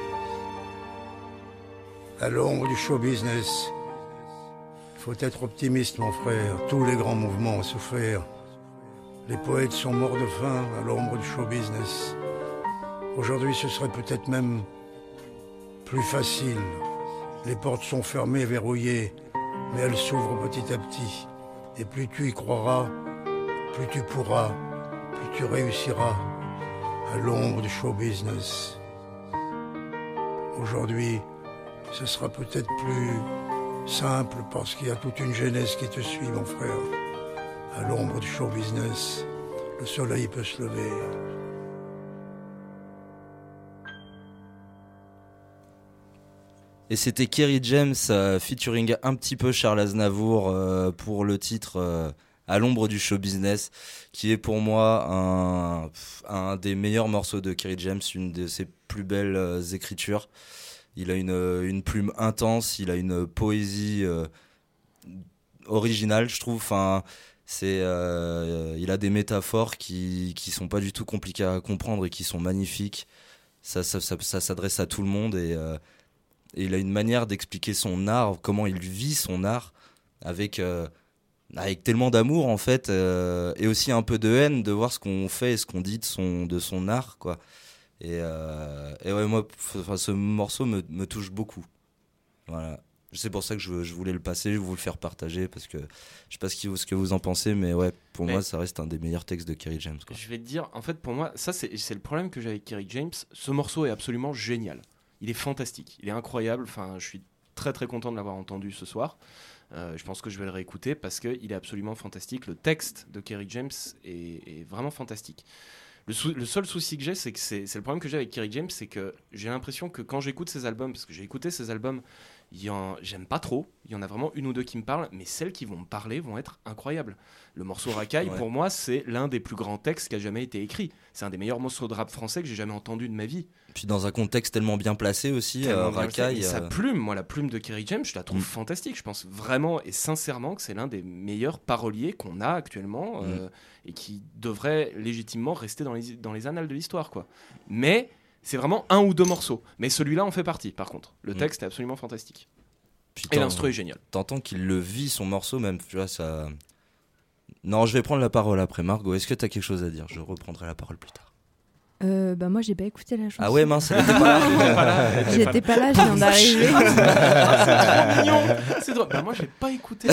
à l'ombre du show business. Faut être optimiste, mon frère. Tous les grands mouvements ont souffert. Les poètes sont morts de faim à l'ombre du show business. Aujourd'hui, ce serait peut-être même plus facile. Les portes sont fermées, verrouillées, mais elles s'ouvrent petit à petit. Et plus tu y croiras, plus tu pourras, plus tu réussiras à l'ombre du show business. Aujourd'hui, ce sera peut-être plus simple parce qu'il y a toute une jeunesse qui te suit, mon frère. À l'ombre du show business, le soleil peut se lever. Et c'était Kerry James euh, featuring un petit peu Charles Aznavour euh, pour le titre euh, À l'ombre du show business, qui est pour moi un, un des meilleurs morceaux de Kerry James, une de ses plus belles euh, écritures. Il a une, une plume intense, il a une poésie euh, original, je trouve. Enfin, c'est, euh, il a des métaphores qui qui sont pas du tout compliquées à comprendre et qui sont magnifiques. Ça, ça, ça, ça s'adresse à tout le monde et, euh, et il a une manière d'expliquer son art, comment il vit son art, avec euh, avec tellement d'amour en fait, euh, et aussi un peu de haine de voir ce qu'on fait et ce qu'on dit de son de son art, quoi. Et, euh, et ouais, moi, enfin, ce morceau me, me touche beaucoup. Voilà. C'est pour ça que je, je voulais le passer, je voulais le faire partager parce que je sais pas ce que, ce que vous en pensez, mais ouais, pour mais moi, ça reste un des meilleurs textes de Kerry James, quoi. Je vais te dire, en fait, pour moi, ça c'est, c'est le problème que j'ai avec Kerry James. Ce morceau est absolument génial. Il est fantastique, il est incroyable. Enfin, je suis très très content de l'avoir entendu ce soir. Euh, je pense que je vais le réécouter parce qu'il est absolument fantastique. Le texte de Kerry James est, est vraiment fantastique. Le, sou- le seul souci que j'ai, c'est que c'est, c'est le problème que j'ai avec Kerry James, c'est que j'ai l'impression que quand j'écoute ses albums, parce que j'ai écouté ses albums, il y en, j'aime pas trop, il y en a vraiment une ou deux qui me parlent, mais celles qui vont me parler vont être incroyables. Le morceau Racaille, Ouais. pour moi, c'est l'un des plus grands textes qui a jamais été écrit. C'est un des meilleurs morceaux de rap français que j'ai jamais entendu de ma vie. Puis dans un contexte tellement bien placé aussi, Tellement euh, bien fait. Racaille. Et sa euh, plume, moi la plume de Kerry James, je la trouve Mm. fantastique. Je pense vraiment et sincèrement que c'est l'un des meilleurs paroliers qu'on a actuellement euh, et qui devrait légitimement rester dans les, dans les annales de l'histoire, quoi. Mais c'est vraiment un ou deux morceaux. Mais celui-là en fait partie, par contre. Le Mm. texte est absolument fantastique. Puis Et t'en- l'instru est génial. T'entends qu'il le vit son morceau même, tu vois ça. Non, je vais prendre la parole après. Margot, est-ce que t'as quelque chose à dire? Je reprendrai la parole plus tard. Euh, bah moi j'ai pas écouté la chanson. Ah ouais, mince, elle était pas là. J'étais pas là, je viens d'arriver. Ah, c'est trop mignon. C'est drôle. Bah moi j'ai pas écouté.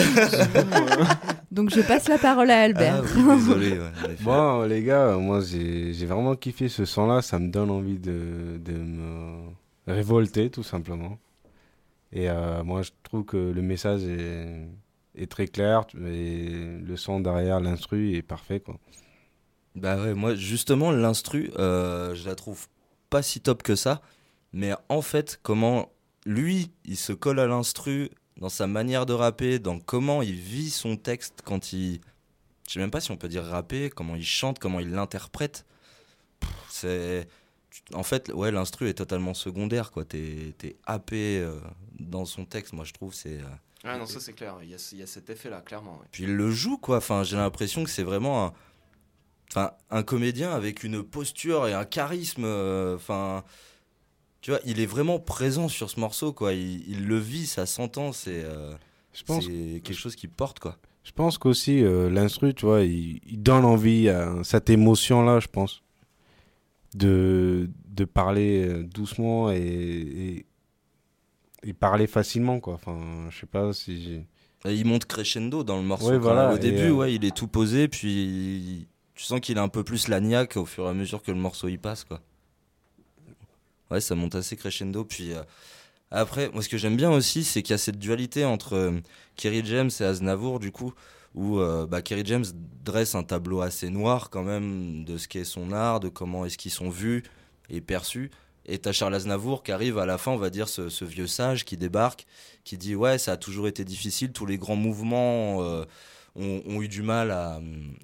Donc je passe la parole à Albert. Ah oui, désolé. Ouais, en effet. Bon, les gars, moi j'ai j'ai vraiment kiffé ce son-là. Ça me donne envie de, de me révolter, tout simplement. Et euh, moi, je trouve que le message est, est très clair. Et le son derrière l'instru est parfait, quoi. Bah ouais, moi justement l'instru, euh, je la trouve pas si top que ça, mais en fait comment lui il se colle à l'instru dans sa manière de rapper, dans comment il vit son texte quand il, je sais même pas si on peut dire rapper, comment il chante, comment il l'interprète. Pff, c'est, en fait ouais l'instru est totalement secondaire, quoi. T'es t'es happé euh, dans son texte, moi je trouve c'est. Euh, Ah non, ça c'est clair. Il y a, il y a cet effet là, clairement. Ouais. Puis il le joue, quoi. Enfin j'ai l'impression que c'est vraiment un Enfin, un comédien avec une posture et un charisme, enfin, euh, tu vois, il est vraiment présent sur ce morceau, quoi. Il, il le vit, ça s'entend, c'est, euh, Je pense- c'est quelque chose qui porte, quoi. Je pense qu'aussi, euh, l'instru, tu vois, il, il donne envie à cette émotion-là, je pense, de, de parler euh, doucement et, et, et parler facilement, quoi. Enfin, je sais pas si j'ai... Et il monte crescendo dans le morceau. Ouais, quand voilà, Au et, début, euh, ouais, il est tout posé, puis tu sens qu'il a un peu plus la niaque au fur et à mesure que le morceau y passe, quoi. Ouais, ça monte assez crescendo. Puis euh, après, moi, ce que j'aime bien aussi, c'est qu'il y a cette dualité entre euh, Kerry James et Aznavour, du coup, où euh, bah, Kerry James dresse un tableau assez noir quand même de ce qu'est son art, de comment est-ce qu'ils sont vus et perçus. Et t'as Charles Aznavour qui arrive à la fin, on va dire, ce, ce vieux sage qui débarque, qui dit ouais, ça a toujours été difficile, tous les grands mouvements euh, ont, ont eu du mal à,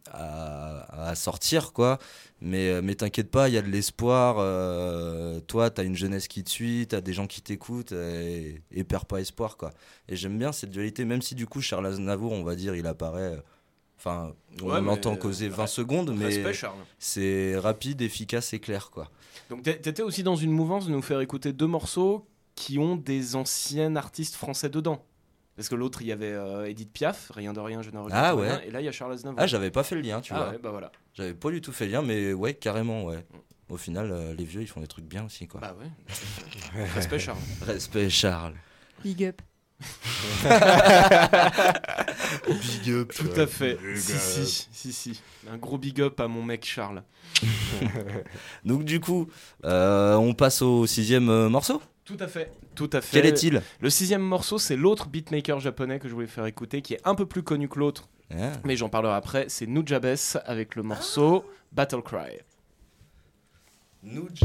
à, à sortir, quoi. Mais, mais t'inquiète pas, il y a de l'espoir. Euh, toi, t'as une jeunesse qui te suit, t'as des gens qui t'écoutent, et, et perds pas espoir, quoi. Et j'aime bien cette dualité, même si du coup, Charles Aznavour, on va dire, il apparaît. euh, Enfin, on Ouais, mais, l'entend causer vingt euh, secondes, mais respect, Charles. c'est rapide, efficace et clair, quoi. Donc t'é- t'étais aussi dans une mouvance de nous faire écouter deux morceaux qui ont des anciens artistes français dedans. Parce que l'autre, il y avait euh, Edith Piaf, Rien de rien, je ne regrette Ah rien. ouais. Et là, il y a Charles Aznavour. Ah, j'avais pas fait le lien, tu Ah vois. ouais, bah voilà. J'avais pas du tout fait le lien, mais ouais, carrément, ouais. Au final, euh, les vieux, ils font des trucs bien aussi, quoi. Bah ouais. Respect, Charles. Respect, Charles. Big up. Big up. Tout à fait. Si, si, si, si. Un gros big up à mon mec Charles. Donc du coup, euh, on passe au sixième euh, morceau. Tout à fait. Tout à fait. Quel est-il? Le sixième morceau, c'est l'autre beatmaker japonais que je voulais faire écouter, qui est un peu plus connu que l'autre. Ah. Mais j'en parlerai après. C'est Nujabes avec le morceau Battle Cry. Nuj.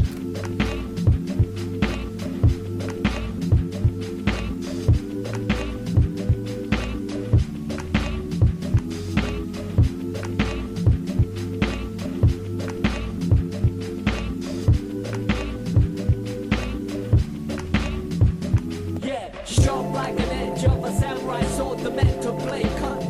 Yeah, sharp like an edge of a samurai sword, the meant to play cut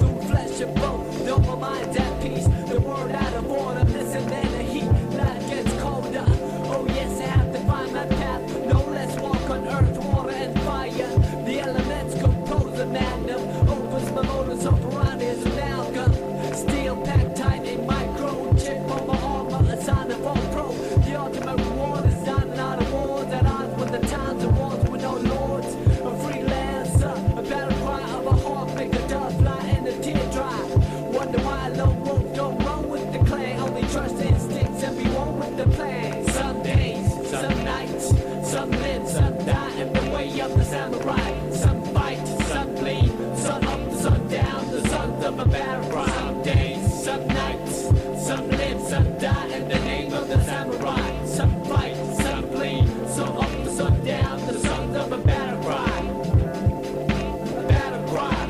samurai. Some fight, some bleed, sun up, sun down, the sons of a battle cry. Some days, some nights, some live, some die in the name of the samurai. Some fight, some bleed, sun up, the sun down, the sons of a battle cry. A battle cry.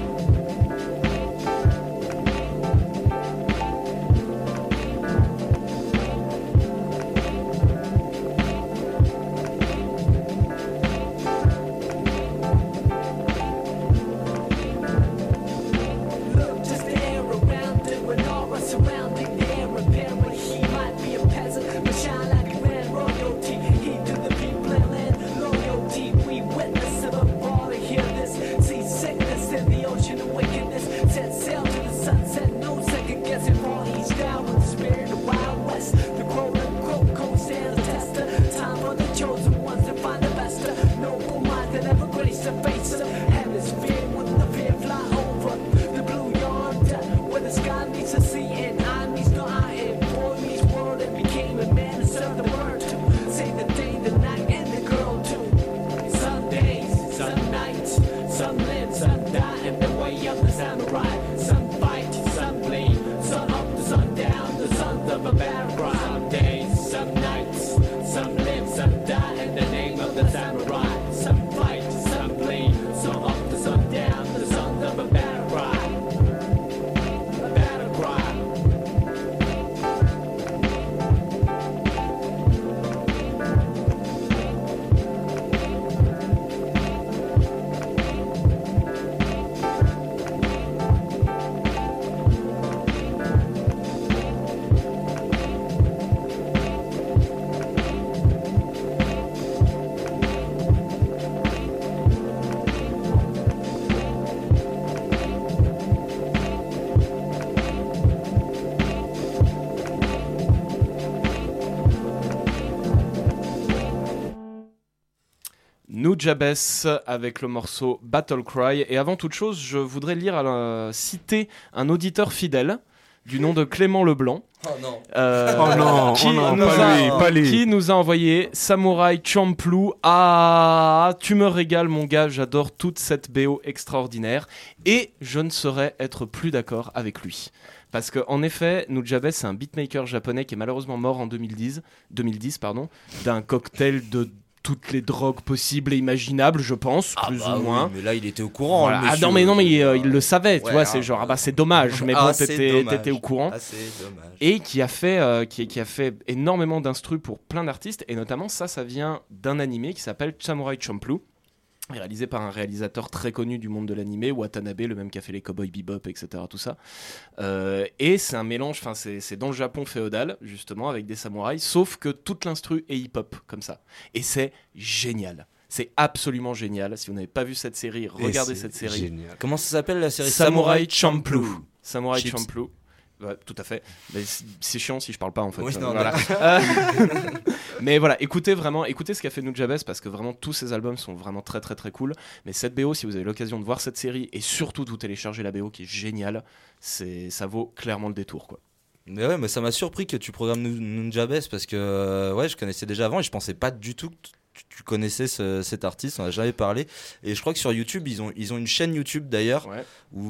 Look, just stare around it with aura surrounding the air. Apparently he might be a peasant, but shine like a man royalty. He to the people and land loyalty. We witness it of all to hear this. See sickness in the ocean of wickedness. Set sail to the sunset, no second guessing. Fall east down with the spirit of Wild West. The quote unquote cold stands a tester. Time for the chosen ones to find the best. Noble minds that never grace the face of hemisphere with the fear fly over the blue yonder where the sky meets the sea and I meets the eye and boy meets world and became a man and served the word to say the day, the night, and the girl too. Some days, some nights, some live, some die in the way of the samurai. Some fight, some bleed, sun up, the sun down, the sons of a battle cry. Some days, some nights, some live, some die in the name of the samurai. Some fight, some bleed, sun up, the sun down, the sons of a battle cry. A battle cry. Nujabes avec le morceau Battle Cry. Et avant toute chose, je voudrais lire, euh, citer un auditeur fidèle du nom de Clément Leblanc. Oh non. Euh, Oh non, qui, oh non, nous pas a, lui, pas lui. qui nous a envoyé Samurai Champloo. Ah, tu me régales, mon gars, j'adore toute cette B O extraordinaire. Et je ne saurais être plus d'accord avec lui. Parce qu'en effet, Nujabes, c'est un beatmaker japonais qui est malheureusement mort en deux mille dix, deux mille dix pardon, d'un cocktail de toutes les drogues possibles et imaginables, je pense, Ah plus bah ou moins. oui, mais là il était au courant. Voilà. le Ah monsieur. non mais non mais euh, il le savait, tu Ouais, vois, ah, c'est genre ah bah c'est dommage, mais ah, bon c'est t'étais, dommage. t'étais au courant. Ah, c'est dommage. Et qui a fait euh, qui, qui a fait énormément d'instrus pour plein d'artistes et notamment ça ça vient d'un animé qui s'appelle Samurai Champloo, réalisé par un réalisateur très connu du monde de l'animé, Watanabe, le même qui a fait les Cowboy Bebop, et cetera. Tout ça. Euh, et c'est un mélange, enfin c'est, c'est dans le Japon féodal justement avec des samouraïs, sauf que toute l'instru est hip-hop comme ça. Et c'est génial. C'est absolument génial. Si vous n'avez pas vu cette série, regardez cette série. Génial. Comment ça s'appelle la série? Samurai Champloo. Samurai Chips. Champloo. Ouais, tout à fait. Mais c'est, c'est chiant si je parle pas en fait. Oui, Euh, non, voilà. non. Euh, mais voilà, écoutez vraiment, écoutez ce qu'a fait Nujabes parce que vraiment tous ces albums sont vraiment très très très cool. Mais cette B O, si vous avez l'occasion de voir cette série et surtout de vous télécharger la B O qui est géniale, c'est ça vaut clairement le détour quoi. Mais ouais, mais ça m'a surpris que tu programmes Nu- Nujabes parce que euh, ouais, je connaissais déjà avant et je pensais pas du tout que t- tu, tu connaissais ce- cet artiste, on en a jamais parlé. Et je crois que sur YouTube, ils ont, ils ont une chaîne YouTube d'ailleurs Ouais.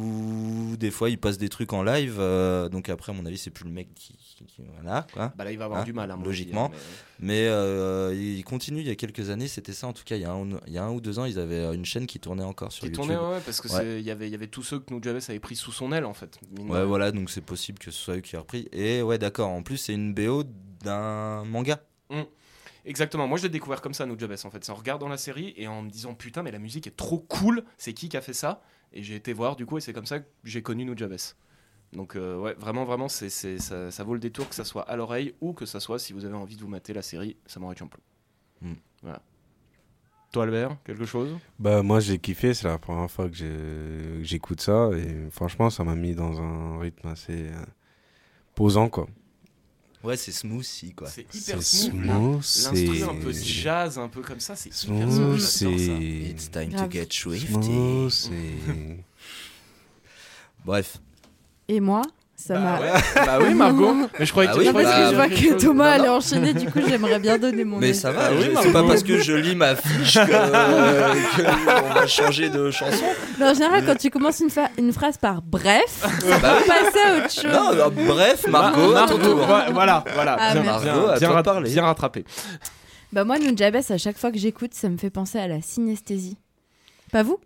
où des fois ils passent des trucs en live. euh, donc après, à mon avis, c'est plus le mec qui. qui- qui- voilà quoi. Bah là, il va avoir Hein, du mal, hein, mon logiquement. avis, hein, mais- Mais euh, il continue, il y a quelques années, c'était ça en tout cas, il y a un, il y a un ou deux ans, ils avaient une chaîne qui tournait encore sur Qui YouTube. tournait, ouais, parce que Ouais. c'est- il y avait, il y avait tous ceux que Nujabes avait pris sous son aile en fait. Mine de Ouais, rien. voilà, donc c'est possible que ce soit eux qui aient repris. Et ouais, d'accord, en plus, c'est une B O d'un manga. Mm. Exactement, moi je l'ai découvert comme ça, Nujabes en fait. C'est en regardant la série et en me disant putain, mais la musique est trop cool, c'est qui qui a fait ça? Et j'ai été voir du coup, et c'est comme ça que j'ai connu Nujabes. Donc euh, ouais, vraiment, vraiment, c'est, c'est, ça, ça vaut le détour que ça soit à l'oreille ou que ça soit si vous avez envie de vous mater la série Samurai Champloo. Mm. Voilà. Toi Albert, quelque chose? Bah moi j'ai kiffé, c'est la première fois que, j'ai- que j'écoute ça et franchement ça m'a mis dans un rythme assez euh, posant quoi. Ouais, c'est smoothie quoi. C'est hyper C'est smooth. smooth, L'instru c'est- un peu jazz, un peu comme ça, c'est hyper Smooth, smooth. c'est... J'adore ça. It's time to Grave. get swifty. Smooth, c'est... Bref. Et moi, Ça m'a. Ouais. Bah oui, Margot. Mais je croyais Ah que oui, Non, parce bah, que je vois quelque que chose. Thomas Non, allait non. enchaîner, du coup j'aimerais bien donner mon Mais avis. ça va, Ah oui, je- c'est Margot. pas parce que je lis ma fiche que, euh, que on va changer de chanson. Mais en général, quand tu commences une, fa- une phrase par bref, ça Bah peut oui. passer à autre chose. Non, non, bref, Margot, à ton tour. Ouais, voilà, voilà. Ah, bien, merci. bien, Margot, à bien, toi de rat- parler. bien rattrapé. Bah, moi, Nunjabes, à chaque fois que j'écoute, ça me fait penser à la synesthésie. Pas vous?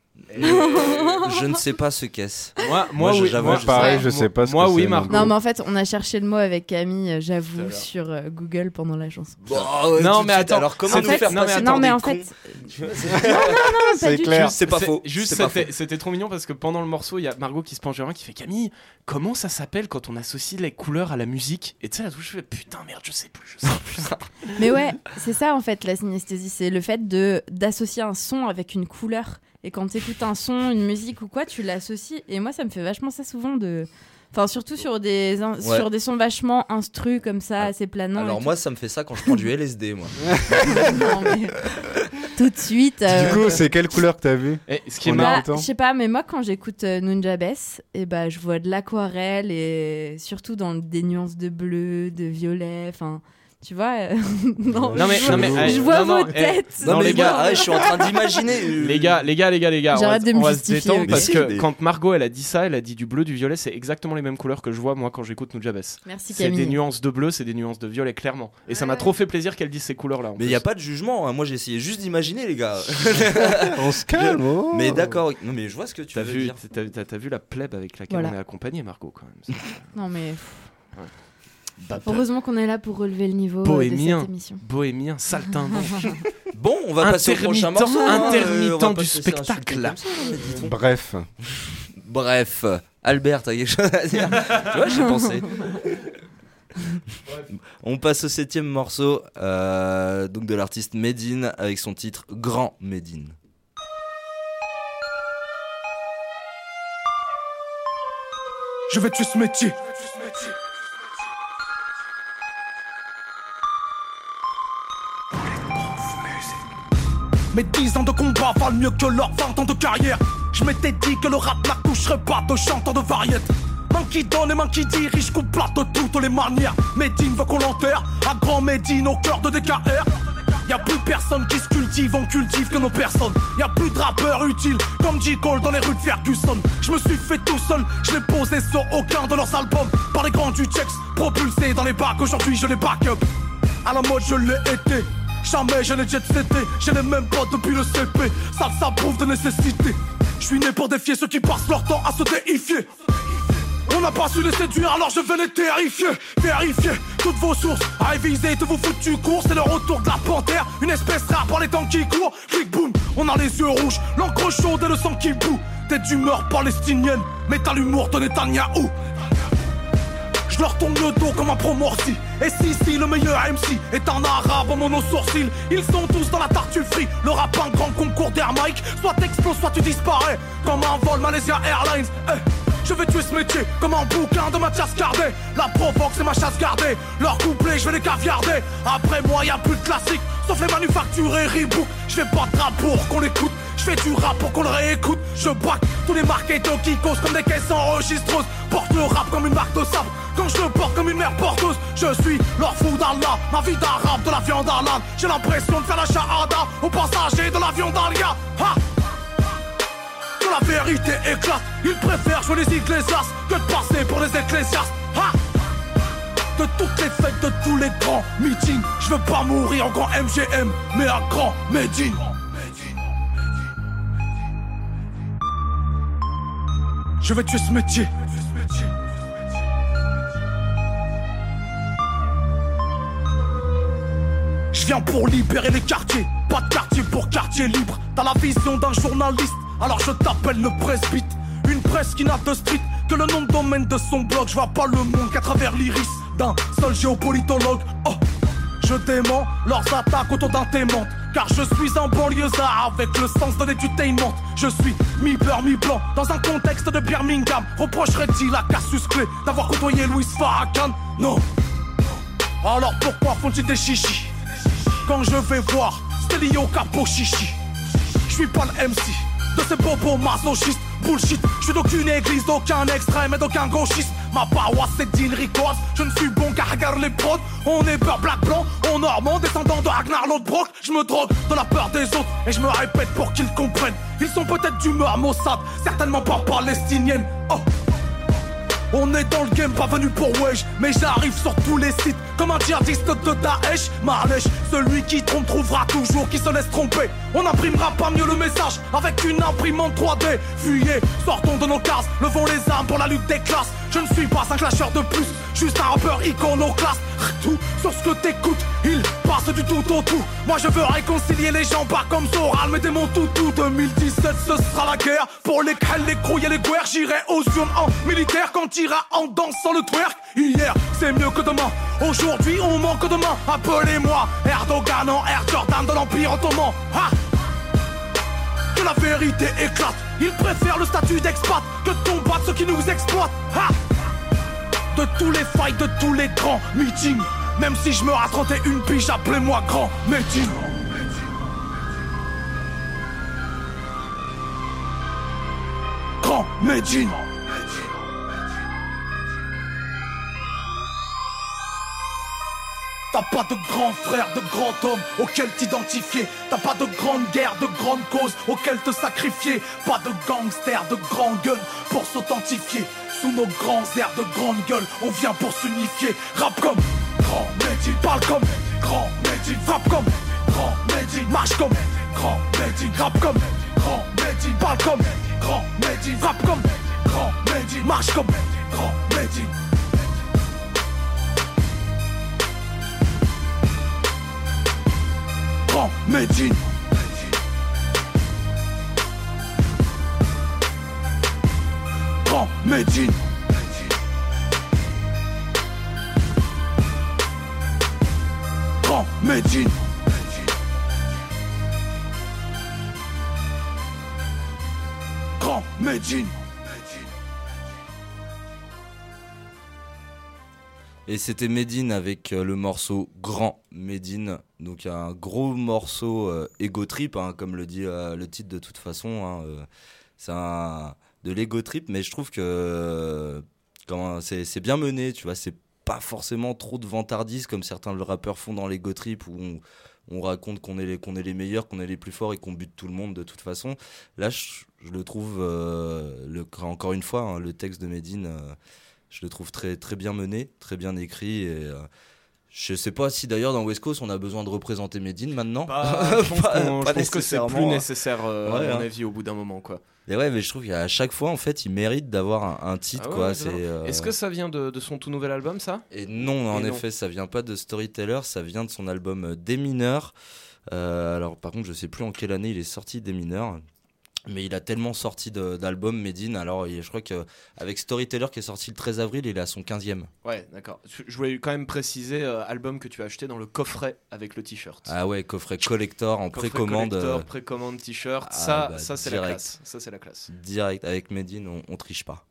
Je ne sais pas ce qu'est-ce. Moi, moi, je- oui. j'avoue, moi, je Pareil, moi- je sais pas ce Moi, que oui, c'est, Margot. Non, mais en fait, on a cherché le mot avec Camille, euh, j'avoue, Alors. sur euh, Google pendant la chanson. Bon, ouais, Non, tout de mais suite, attends. alors comment En nous fait, faire non, mais passer attends, non, mais pour en des fait. cons Non, non, non, pas C'est du clair. tout. C'est pas faux. Juste, c'est pas c'était, faux. c'était trop mignon parce que pendant le morceau, il y a Margot qui se penche vers moi qui fait Camille, comment ça s'appelle quand on associe les couleurs à la musique? Et tu sais, là, tout je fais putain, merde, je sais plus, je sais plus. Mais ouais, c'est ça en fait la synesthésie, c'est le fait de d'associer un son avec une couleur. Et quand tu écoutes un son, une musique ou quoi, tu l'associes. Et moi, ça me fait vachement ça souvent de. Enfin, surtout sur des, in- Ouais. sur des sons vachement instru comme ça, assez planants. Alors et moi, ça me fait ça quand je prends du L S D, moi. tout. Non, mais tout de suite. Du euh, coup, c'est quelle couleur que t'as vu? Et ce qui est On marrant, a- bah, écoutant je sais pas, mais moi quand j'écoute euh, Nunjabes, et bah, je vois de l'aquarelle et surtout dans des nuances de bleu, de violet, enfin. Tu vois, euh, non, Non, mais- je, vois- non, mais, je eh, vois non, non, vos eh, têtes. non, Non, mais les gars, moi, ah, je suis en train d'imaginer. euh, les gars, les gars, les gars, les gars, on va, J'arrête de me on va se justifier, détendre ok. parce Mais que si, mais- quand Margot elle a dit ça, elle a dit du bleu, du violet, c'est exactement les mêmes couleurs que je vois moi quand j'écoute Nujabes. Merci C'est Camille. des nuances de bleu, c'est des nuances de violet, clairement. Et ça m'a trop fait plaisir qu'elle dise ces couleurs-là. en Mais plus. il n'y a pas de jugement, hein. Moi j'ai essayé juste d'imaginer, les gars. On se calme. oh. Mais d'accord, non mais je vois ce que tu T'as veux vu, dire. t'as, t'as- t'as vu la plèbe avec laquelle Voilà. on est accompagné, Margot, quand même. Non mais Bah, heureusement qu'on est là pour relever le niveau euh, Bohémien. de cette émission. Bohémien, saltimbanque. Bon, on va passer au prochain Intermittent- morceau. hein. intermittent Euh, on va du pas se laisser spectacle. insulter comme ça, mais dis-donc. Bref. Bref, Albert, t'as quelque chose à dire? Tu vois, j'ai pensé. On passe au septième morceau, euh, donc de l'artiste Medine avec son titre Grand Medine. Je vais tuer ce métier. Mes dix ans de combat valent mieux que leurs vingt ans de carrière. Je m'étais dit que le rap n'accoucherait pas de chanteurs de variété. Main qui donne et main qui dirige, coupe plate de toutes les manières. Medine veut qu'on l'enterre, à Grand Medine au cœur de D K R. Y'a plus personne qui se cultive, on cultive que nos personnes. Y'a plus de rappeurs utiles, comme J. Cole dans les rues de Ferguson. Je me suis fait tout seul, je l'ai posé sur aucun de leurs albums. Par les grands du Chex, propulsé dans les bacs, aujourd'hui je les back up. À la mode je l'ai été, jamais je n'ai jet seté. J'ai les mêmes potes depuis le C P, ça ça prouve de nécessité. Je suis né pour défier ceux qui passent leur temps à se déifier. On n'a pas su les séduire, alors je vais les terrifier. Vérifier toutes vos sources, réviser tous vos foutus cours. C'est le retour de la panthère, une espèce rare par les temps qui courent. Clic boum, on a les yeux rouges, l'encre chaude et le sang qui bout. T'es d'humeur palestinienne, mais t'as l'humour de Netanyahou. Je leur tourne le dos comme un promorci. Et si, si, le meilleur M C est un arabe en mono-sourcil. Ils sont tous dans la tartufferie. Le rap, un grand concours d'Air Mike. Soit t'exploses, soit tu disparais. Comme un vol Malaysia Airlines. Eh, je vais tuer ce métier comme un bouquin de Mathias Cardet. La provoque, c'est ma chasse gardée. Leurs couplets, je vais les caviarder. Après moi, y'a plus de classique. Sauf les manufacturés Reebok. Je fais pas de rap pour qu'on l'écoute. Je fais du rap pour qu'on le réécoute. Je braque tous les marketeurs qui causent comme des caisses enregistreuses. Porte le rap comme une marque de sable. Quand je le porte comme une mère porteuse, je suis leur fou d'Allah. Ma vie d'arabe, de la viande à l'âne. J'ai l'impression de faire la shahada aux passagers de l'avion d'Alia. Ha! Que la vérité éclate. Ils préfèrent jouer les ecclésiastes que de passer pour les ecclésiastes. Ha! De toutes les fêtes, de tous les grands meetings, je veux pas mourir en grand M G M, mais à grand Medine. Je vais tuer ce métier. Je viens pour libérer les quartiers, pas de quartier pour quartier libre. T'as la vision d'un journaliste, alors je t'appelle le presbyte. Une presse qui n'a de street que le nom de domaine de son blog. Je vois pas le monde qu'à travers l'iris d'un seul géopolitologue. Oh, je dément leurs attaques autour d'un témoin. Car je suis un banlieusard avec le sens de l'edutainment. Je suis mi-beurre, mi-blanc dans un contexte de Birmingham. Reprocherait-il à Cassius Clay d'avoir côtoyé Louis Farrakhan? Non. Alors pourquoi font-ils des chichis quand je vais voir Stelio Capo Chichi? Je suis pas le M C de ces bobos masochistes. Bullshit, je suis d'aucune église, d'aucun extrême et d'aucun gauchiste. Ma paroisse c'est Dean Records, je ne suis bon qu'à regarder les prods. On est beurre black blanc, on normand, descendant de Ragnar Lodbrok. Je me drogue dans la peur des autres et je me répète pour qu'ils comprennent. Ils sont peut-être d'humeur Mossad, certainement pas palestinienne. Oh. On est dans le game, pas venu pour wesh, mais j'arrive sur tous les sites comme un djihadiste de Daesh. Marlèche, celui qui trompe trouvera toujours qui se laisse tromper. On n'imprimera pas mieux le message avec une imprimante trois D. Fuyez, sortons de nos cases, levons les armes pour la lutte des classes. Je ne suis pas un clasheur de plus, juste un rappeur iconoclaste. Tout sur ce que t'écoutes, il passe du tout au tout. Moi je veux réconcilier les gens, pas comme Soral, mettez mon toutou. deux mille dix-sept ce sera la guerre, pour les crêles, les crouilles et les guerres. J'irai aux urnes en militaire quand t'iras en dansant le twerk. Hier c'est mieux que demain, aujourd'hui on manque de main. Appelez-moi Erdogan en Air Jordan de l'Empire Ottoman. Ha! Que la vérité éclate, ils préfèrent le statut d'expat que de combattre ceux qui nous exploitent. Ha! De tous les fights, de tous les grands meetings, même si je me rate trente et une piges, appelez-moi grand Medine. Grand Medine. T'as pas de grand frère, de grand homme auquel t'identifier. T'as pas de grande guerre, de grande cause auquel te sacrifier. Pas de gangster, de grand gun pour s'authentifier. Sous nos grands airs de grande gueule, on vient pour s'unifier. Rap comme Grand Medine, parle comme Grand Medine, frappe comme Grand Medine, marche comme Grand Medine, rap comme Grand Medine, parle comme Grand Medine, frappe comme Grand Medine, marche comme Grand Medine. Grand Medine. Grand Medine. Grand Medine. Grand Medine. Et c'était Medine avec euh, le morceau Grand Medine, donc un gros morceau euh, ego trip, hein, comme le dit euh, le titre de toute façon. Hein, euh, c'est un, de l'ego trip, mais je trouve que euh, quand c'est, c'est bien mené, tu vois, c'est pas forcément trop de vantardise comme certains le rappeurs font dans l'ego trip où on, on raconte qu'on est, les, qu'on est les meilleurs, qu'on est les plus forts et qu'on bute tout le monde de toute façon. Là, je, je le trouve, euh, le, encore une fois, hein, le texte de Medine. Euh, Je le trouve très, très bien mené, très bien écrit. Et, euh, je sais pas si d'ailleurs dans West Coast on a besoin de représenter Medine maintenant. Bah, je pense, pas, qu'on, pas je pense que c'est plus nécessaire euh, ouais, à mon hein. avis au bout d'un moment, quoi. Et ouais, mais je trouve qu'à chaque fois en fait il mérite d'avoir un, un titre, Ah ouais, quoi. ouais, c'est, euh... Est-ce que ça vient de, de son tout nouvel album, ça? Et non, en Et effet, non. Ça vient pas de Storyteller, ça vient de son album Des Mineurs. Euh, alors par contre, je sais plus en quelle année il est sorti Des Mineurs. Mais il a tellement sorti de, d'albums, Medine. Alors, il, je crois qu'avec Storyteller qui est sorti le treize avril, il est à son quinzième. Ouais, d'accord. Je voulais quand même préciser euh, album que tu as acheté dans le coffret avec le t-shirt. Ah ouais, coffret collector en coffret précommande. Collector, précommande t-shirt. Ah ça, bah, ça c'est direct. la classe. Ça, c'est la classe. Direct. Avec Medine, on, on triche pas.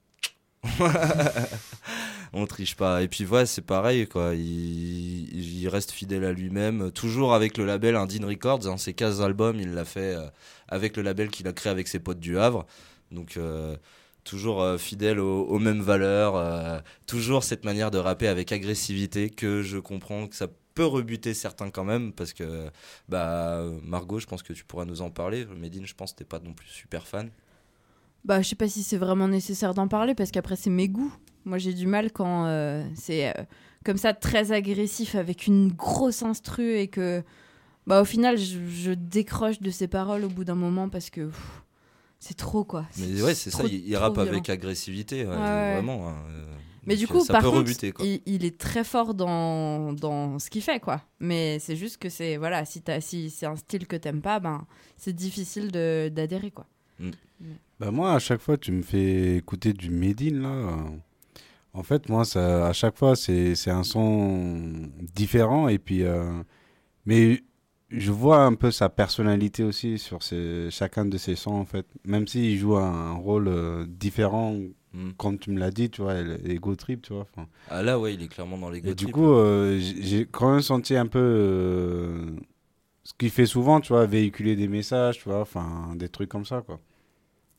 On triche pas. Et puis ouais, c'est pareil quoi. Il, il reste fidèle à lui-même, toujours avec le label Indine Records. Hein, ses quinze albums, il l'a fait euh, avec le label qu'il a créé avec ses potes du Havre. Donc euh, toujours euh, fidèle aux, aux mêmes valeurs. Euh, toujours cette manière de rapper avec agressivité que je comprends que ça peut rebuter certains quand même parce que bah Margot, je pense que tu pourras nous en parler. Medine, je pense que t'es pas non plus super fan. Bah, je sais pas si c'est vraiment nécessaire d'en parler parce qu'après c'est mes goûts. Moi j'ai du mal quand euh, c'est euh, comme ça très agressif avec une grosse instru et que bah au final je, je décroche de ses paroles au bout d'un moment parce que pff, c'est trop quoi. Mais c'est ouais, c'est trop, ça, il, il rappe violent. avec agressivité, ouais, ouais. vraiment. Hein, mais donc, du coup, ça par peut contre, rebuter, quoi. Il, il est très fort dans, dans ce qu'il fait, quoi. Mais c'est juste que c'est voilà, si, t'as, si c'est un style que t'aimes pas, ben c'est difficile de, d'adhérer, quoi. Mm. Bah moi, à chaque fois, tu me fais écouter du Medine, là. Euh, en fait, moi, ça, à chaque fois, c'est, c'est un son différent. Et puis, euh, mais je vois un peu sa personnalité aussi sur ses, chacun de ses sons, en fait. Même s'il joue un, un rôle euh, différent, mm. comme tu me l'as dit, tu vois, l'ego trip, tu vois. Ah là, ouais, il est clairement dans l'ego et trip. Du coup, euh, j'ai, j'ai quand même senti un peu... Euh, ce qu'il fait souvent, tu vois, véhiculer des messages, tu vois, enfin, des trucs comme ça, quoi.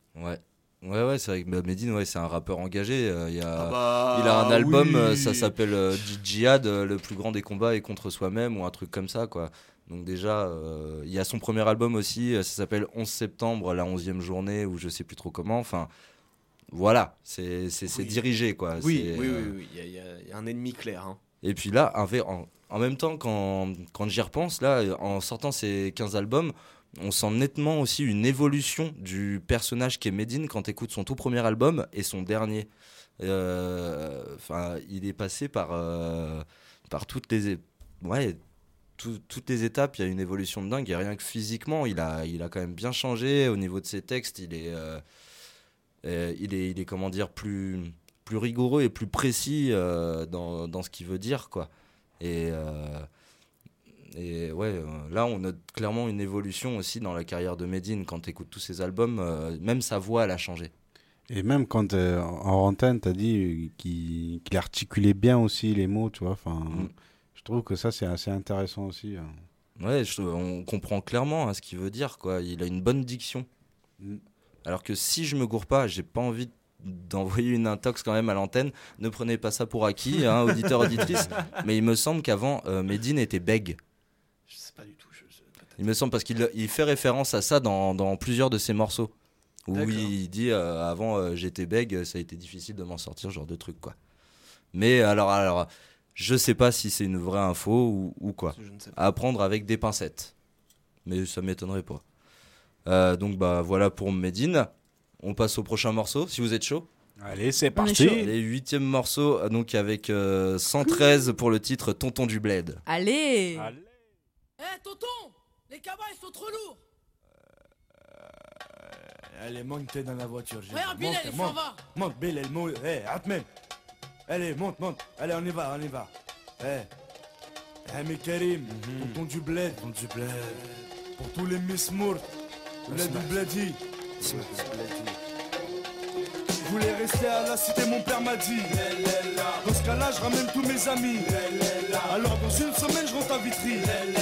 Ouais. Ouais, ouais, c'est vrai que bah, Medine, ouais, c'est un rappeur engagé. Euh, il, y a, Ah bah, il a un album, oui. euh, ça s'appelle euh, Djihad, euh, le plus grand des combats est contre soi-même, ou un truc comme ça, quoi. Donc déjà, euh, il y a son premier album aussi, euh, ça s'appelle onze septembre, la onzième journée, ou je sais plus trop comment. Enfin, voilà, c'est, c'est, c'est Oui. dirigé, quoi. Oui, C'est, oui, euh, oui, oui, il y, a- il y a- il y a un ennemi clair. Hein. Et puis là, un ver- en, en même temps, quand, quand j'y repense, là, en sortant ces quinze albums, on sent nettement aussi une évolution du personnage qu'est Medine quand tu écoutes son tout premier album et son dernier. Euh, Enfin, il est passé par, euh, par toutes les, é- ouais, tout- toutes les étapes. Il y a une évolution de dingue. Et rien que physiquement, il a, il a quand même bien changé au niveau de ses textes. Il est, euh, euh, il est, il est comment dire, plus, plus rigoureux et plus précis euh, dans, dans ce qu'il veut dire, quoi. Et euh, Et ouais, euh, là, on note clairement une évolution aussi dans la carrière de Medine. Quand tu écoutes tous ses albums, euh, même sa voix, elle a changé. Et même quand euh, en antenne, t'as dit qu'il, qu'il articulait bien aussi les mots, tu vois. Enfin, Mm. je trouve que ça, c'est assez intéressant aussi. hein. Ouais, je- on comprend clairement hein, ce qu'il veut dire, quoi. Il a une bonne diction. Mm. Alors que si je me gourre pas, j'ai pas envie d'envoyer une intox quand même à l'antenne. Ne prenez pas ça pour acquis, hein, auditeurs, auditrices. Mais il me semble qu'avant, euh, Medine était bègue. Je sais pas du tout. Je, je- peut-être. Il me semble parce qu'il il fait référence à ça dans, dans plusieurs de ses morceaux. Où D'accord. il dit euh, avant euh, j'étais bègue, ça a été difficile de m'en sortir, genre de truc quoi. Mais alors, alors je sais pas si c'est une vraie info ou, ou quoi. Je ne sais pas. À prendre avec des pincettes. Mais ça m'étonnerait pas. Euh, donc bah voilà pour Medine. On passe au prochain morceau si vous êtes chaud. Allez, c'est On est parti. chaud. Les huitième morceau euh, donc avec euh, cent treize pour le titre Tonton du Bled. Allez, Eh, tonton, les cabas, ils sont trop lourds. Allez, monte dans la voiture. Gérard. Regarde, Bilal, Monte, il s'en monte. va. Monte, Bilal, monte. Eh, Atmen. Allez, monte, monte. Allez, on y va, on y va. Eh. Eh, mais Karim, tonton du bled. Tonton du bled. Pour tous les Miss Mourt. Bled ou Bledi. Je voulais rester à la cité, mon père m'a dit. Dans ce cas-là, je ramène tous mes amis. Alors, dans une semaine, je rentre à Vitry.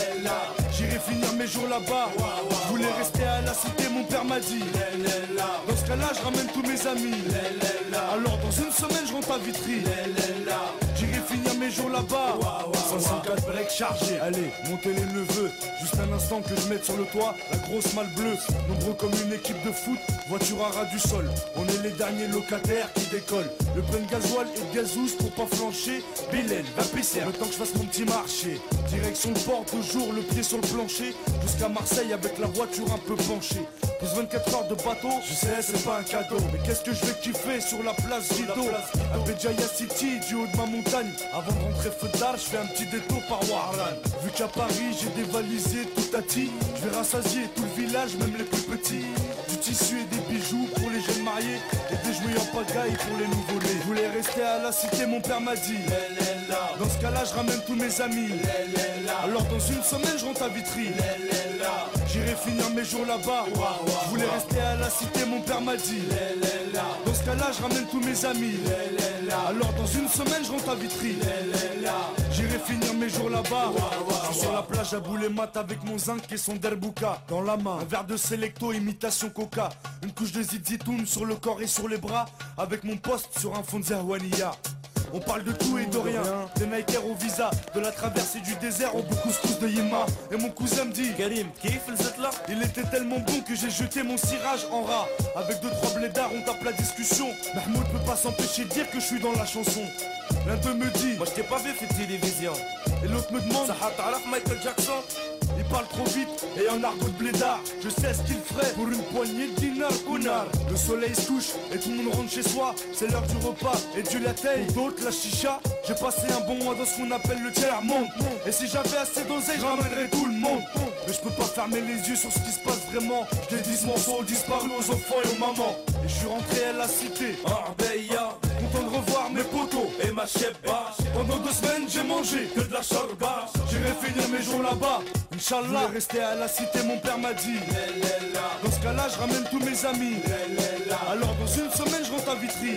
J'irai finir mes jours là-bas. Je voulais rester à la cité, mon père m'a dit. Dans ce cas-là, je ramène tous mes amis. Alors, dans une semaine, je rentre à Vitry. J'irai finir mes jours là-bas. cinq cent quatre breaks chargés. Allez, montez les neveux. Juste un instant que je mette sur le toit la grosse malle bleue. Nombreux comme une équipe de foot. Voiture à ras du sol. On est les derniers locataires qui décollent. Le plein de gasoil et de gazous pour pas flancher. Bilal, va pisser. Le temps que je fasse mon petit marché. Direction le port, toujours le pied sur le plancher. Jusqu'à Marseille avec la voiture un peu penchée. Plus vingt-quatre heures de bateau, je sais c'est pas un cadeau. Mais qu'est-ce que je vais kiffer sur la place Gido. À Béjaïa City, du haut de ma montagne. Avant de rentrer feu d'art, je fais un petit détour par Warlan. Vu qu'à Paris j'ai dévalisé tout à ti, je vais rassasier tout le village, même les plus petits. Du tissu et des bijoux pour les jeunes mariés. Et des jouets en pagaille pour les nouveau-nés. Je voulais rester à la cité, mon père m'a dit. Dans ce cas-là, je ramène tous mes amis. Alors dans une semaine, je rentre à Vitry. J'irai finir mes jours là-bas. Je voulais rester à la cité, mon père m'a dit. Dans ce cas-là, je ramène tous mes amis. Alors dans une semaine, je rentre à Vitry. J'irai finir mes jours là-bas. Je suis sur la plage à bouler mat avec mon zinc et son derbouka dans la main. Un verre de Selecto, imitation coca. Une couche de zizitoun sur le corps et sur les bras. Avec mon poste sur un fond de Zerwania. On parle de tout et de rien, des Nike au visa, de la traversée du désert au couscous de Yema. Et mon cousin me dit Karim, kiff le là. Il était tellement bon que j'ai jeté mon cirage en rat. Avec deux trois blédards, on tape la discussion. Mahmoud peut pas s'empêcher de dire que je suis dans la chanson. L'un d'eux me dit moi je t'ai pas vu faire télévision. Et l'autre me demande ça t'arraf Michael Jackson. Il parle trop vite et en argot de blédard. Je sais ce qu'il ferait pour une poignée de dinars Gunnar. Le soleil se couche et tout le monde rentre chez soi. C'est l'heure du repas et Dieu la taille. Pour d'autres la chicha. J'ai passé un bon mois dans ce qu'on appelle le tiers-monde. Et si j'avais assez d'oseille, je ramènerais tout le monde. Mais je peux pas fermer les yeux sur ce qui se passe vraiment. Je dédie ce morceau disparu aux enfants et aux mamans. Et je suis rentré à la cité, Arbeya. Content de revoir mes potos et ma chebba. Pendant deux semaines j'ai mangé que de la chorba. J'irai finir mes jours là-bas, Inch'Allah. Rester à la cité, mon père m'a dit. Dans ce cas-là, je ramène tous mes amis. Alors dans une semaine, je rentre à Vitry.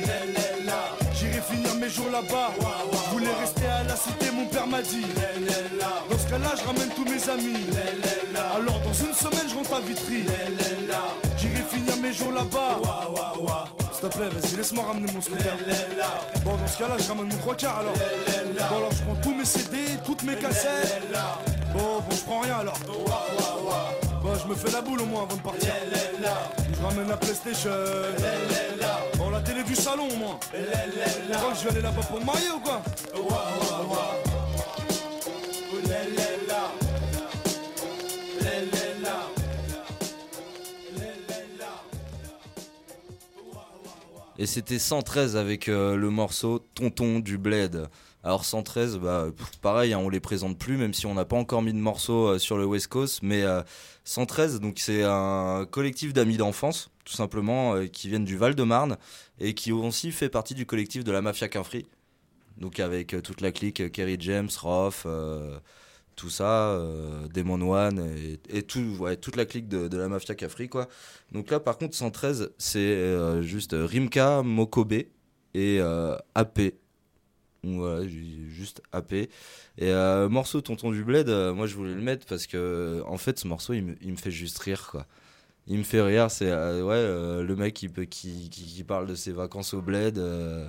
J'irai finir mes jours là-bas. Je voulais rester à la cité, mon père m'a dit. Dans ce cas-là, je ramène tous mes amis. Alors dans une semaine, je rentre à Vitry. J'irai finir mes jours là-bas. S'il te plaît, vas-y, laisse-moi ramener mon scooter. Bon, dans ce cas-là, je ramène mon trois quarts alors. Bon, alors je prends tous mes C D, toutes mes cassettes. Bon, bon, je prends rien alors. Bon, je me fais la boule au moins avant de partir. Je ramène la PlayStation. Bon, la télé du salon au moins. Tu crois que je vais aller là-bas pour me marier ou quoi? Et c'était cent treize avec euh, le morceau Tonton du Bled. Alors cent treize, bah, pff, pareil, hein, on les présente plus, même si on n'a pas encore mis de morceaux euh, sur le West Coast. Mais euh, cent treize, donc c'est un collectif d'amis d'enfance, tout simplement, euh, qui viennent du Val-de-Marne et qui ont aussi fait partie du collectif de la Mafia Qu'un Free. Donc avec euh, toute la clique, euh, Kerry James, Roth, euh, tout ça, euh, Demon One et, et tout, ouais, toute la clique de, de la Mafia Qu'un Free, quoi. Donc là, par contre, cent treize, c'est euh, juste Rimka, Mokobe et euh, A P. Voilà, juste A P. Et euh, morceau Tonton du Bled, euh, moi je voulais le mettre parce que en fait ce morceau il me, il me fait juste rire, quoi. Il me fait rire, c'est euh, ouais euh, le mec qui, qui, qui, qui parle de ses vacances au Bled euh,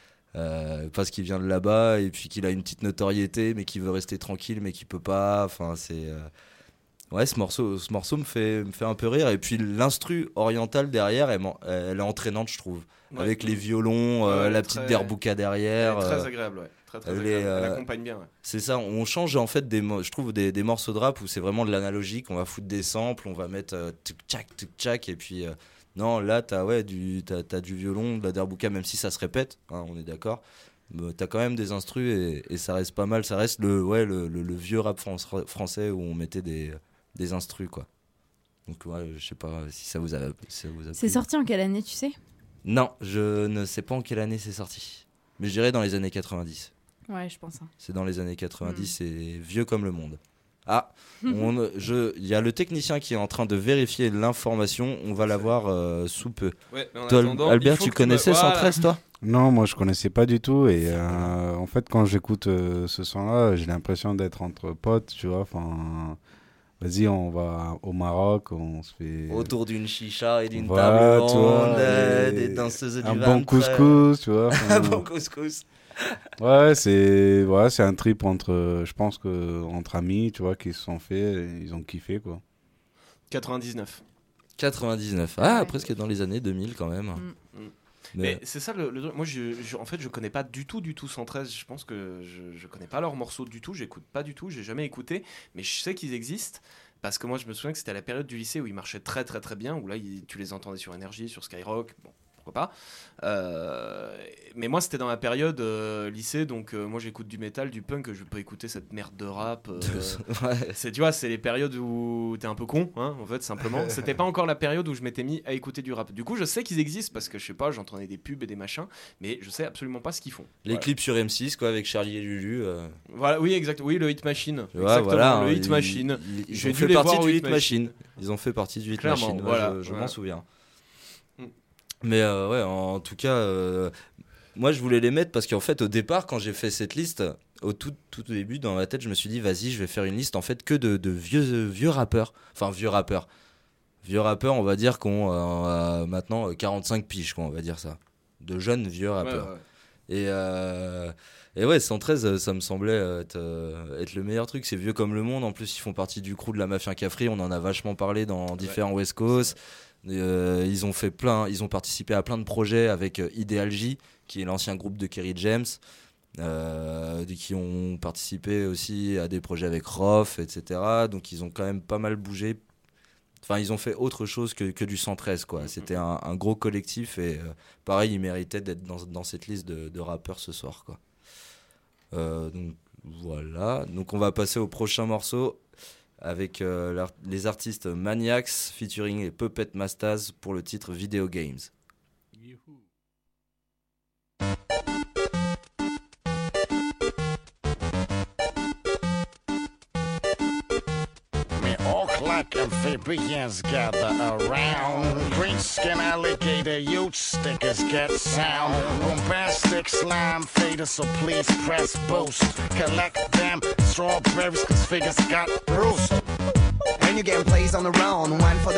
euh, parce qu'il vient de là-bas et puis qu'il a une petite notoriété mais qui veut rester tranquille mais qui peut pas. Enfin c'est euh... ouais, ce morceau ce morceau me fait me fait un peu rire, et puis l'instru orientale derrière elle, elle est entraînante, je trouve. Ouais. Avec les violons, euh, ouais, la petite très... derbouka derrière. Elle est très agréable, ouais. Très, très elle, agréable. Est, euh... elle accompagne bien. Ouais. C'est ça, on change en fait, des, je trouve, des, des morceaux de rap où c'est vraiment de l'analogique. On va foutre des samples, on va mettre euh, tuk-tchak, tuk-tchak, et puis euh, non, là, t'as, ouais, du, t'as, t'as du violon, de la derbouka, même si ça se répète, hein, on est d'accord. Mais t'as quand même des instrus et, et ça reste pas mal. Ça reste le, ouais, le, le, le vieux rap français où on mettait des, des instrus, quoi. Donc, ouais, je sais pas si ça vous a, si ça vous a C'est plu. sorti en quelle année, tu sais ? Non, je ne sais pas en quelle année c'est sorti. Mais je dirais dans les années quatre-vingt-dix. Ouais, je pense. Hein. C'est dans les années quatre-vingt-dix, mm. et vieux comme le monde. Ah, on, je, il y a le technicien qui est en train de vérifier l'information. On va l'avoir euh, sous peu. Ouais, mais en toi, attendant, Albert, tu connaissais me... voilà. cent treize, toi ? Non, moi je connaissais pas du tout. Et euh, en fait, quand j'écoute euh, ce son-là, j'ai l'impression d'être entre potes, tu vois. Enfin. Vas-y, on va au Maroc, on se fait... Autour d'une chicha et d'une voilà, table ronde, et... des danseuses du un bon couscous, tu vois. Enfin... un bon couscous. Ouais, c'est ouais, c'est un trip entre, je pense que entre amis, tu vois, qui se sont fait, ils ont kiffé, quoi. quatre-vingt-dix-neuf. quatre-vingt-dix-neuf. Ah, ouais. Presque dans les années deux mille quand même. Mm. Mais, mais c'est ça le, le moi je, je, en fait je connais pas du tout du tout cent treize, je pense que je, je connais pas leurs morceaux du tout, j'écoute pas du tout, j'ai jamais écouté, mais je sais qu'ils existent parce que moi je me souviens que c'était à la période du lycée où ils marchaient très très très bien, où là ils, tu les entendais sur Énergie, sur Skyrock, bon pourquoi pas. Euh, mais moi c'était dans la période euh, lycée, donc euh, moi j'écoute du métal, du punk, je peux écouter cette merde de rap. Euh, ouais. C'est, tu vois, c'est les périodes où t'es un peu con, hein, en fait, simplement. C'était pas encore la période où je m'étais mis à écouter du rap. Du coup, je sais qu'ils existent parce que je sais pas, j'entendais des pubs et des machins, mais je sais absolument pas ce qu'ils font. Les voilà. clips sur M six, quoi, avec Charlie et Lulu. Euh... Voilà, oui, exact, oui, le Hit Machine. Ouais, exactement, voilà, le Hit ils, Machine. Ils, ils, ils ont fait partie du Hit Machine. Machine. Ils ont fait partie du Hit Clairement, Machine. Voilà, je je ouais. m'en souviens. Mais euh, ouais, en tout cas, euh, moi je voulais les mettre parce qu'en fait, au départ, quand j'ai fait cette liste, au tout, tout début, dans ma tête, je me suis dit, vas-y, je vais faire une liste en fait que de, de vieux, vieux rappeurs. Enfin, vieux rappeurs. Vieux rappeurs, on va dire qu'on a maintenant quarante-cinq piges, quoi, on va dire ça. De jeunes vieux rappeurs. Ouais, ouais. Et, euh, et ouais, cent treize, ça me semblait être, être le meilleur truc. C'est vieux comme le monde. En plus, ils font partie du crew de la Mafia Qu'un Free. On en a vachement parlé dans différents ouais. West Coast. Euh, ils ont fait plein, ils ont participé à plein de projets avec euh, Ideal J, qui est l'ancien groupe de Kerry James, euh, qui ont participé aussi à des projets avec Roth, et cetera. Donc ils ont quand même pas mal bougé. Enfin, ils ont fait autre chose que, que du cent treize, quoi. C'était un, un gros collectif et euh, pareil, ils méritaient d'être dans, dans cette liste de, de rappeurs ce soir, quoi. Euh, donc voilà. Donc on va passer au prochain morceau. Avec euh, les artistes Maniacs featuring les Puppet Masters pour le titre Video Games. Like amphibians gather around. Green skin alligator youth stickers get sound. Bombastic slime faders, so please press boost. Collect them strawberries, cause figures got bruised. When you getting plays on the run, one for the daddy,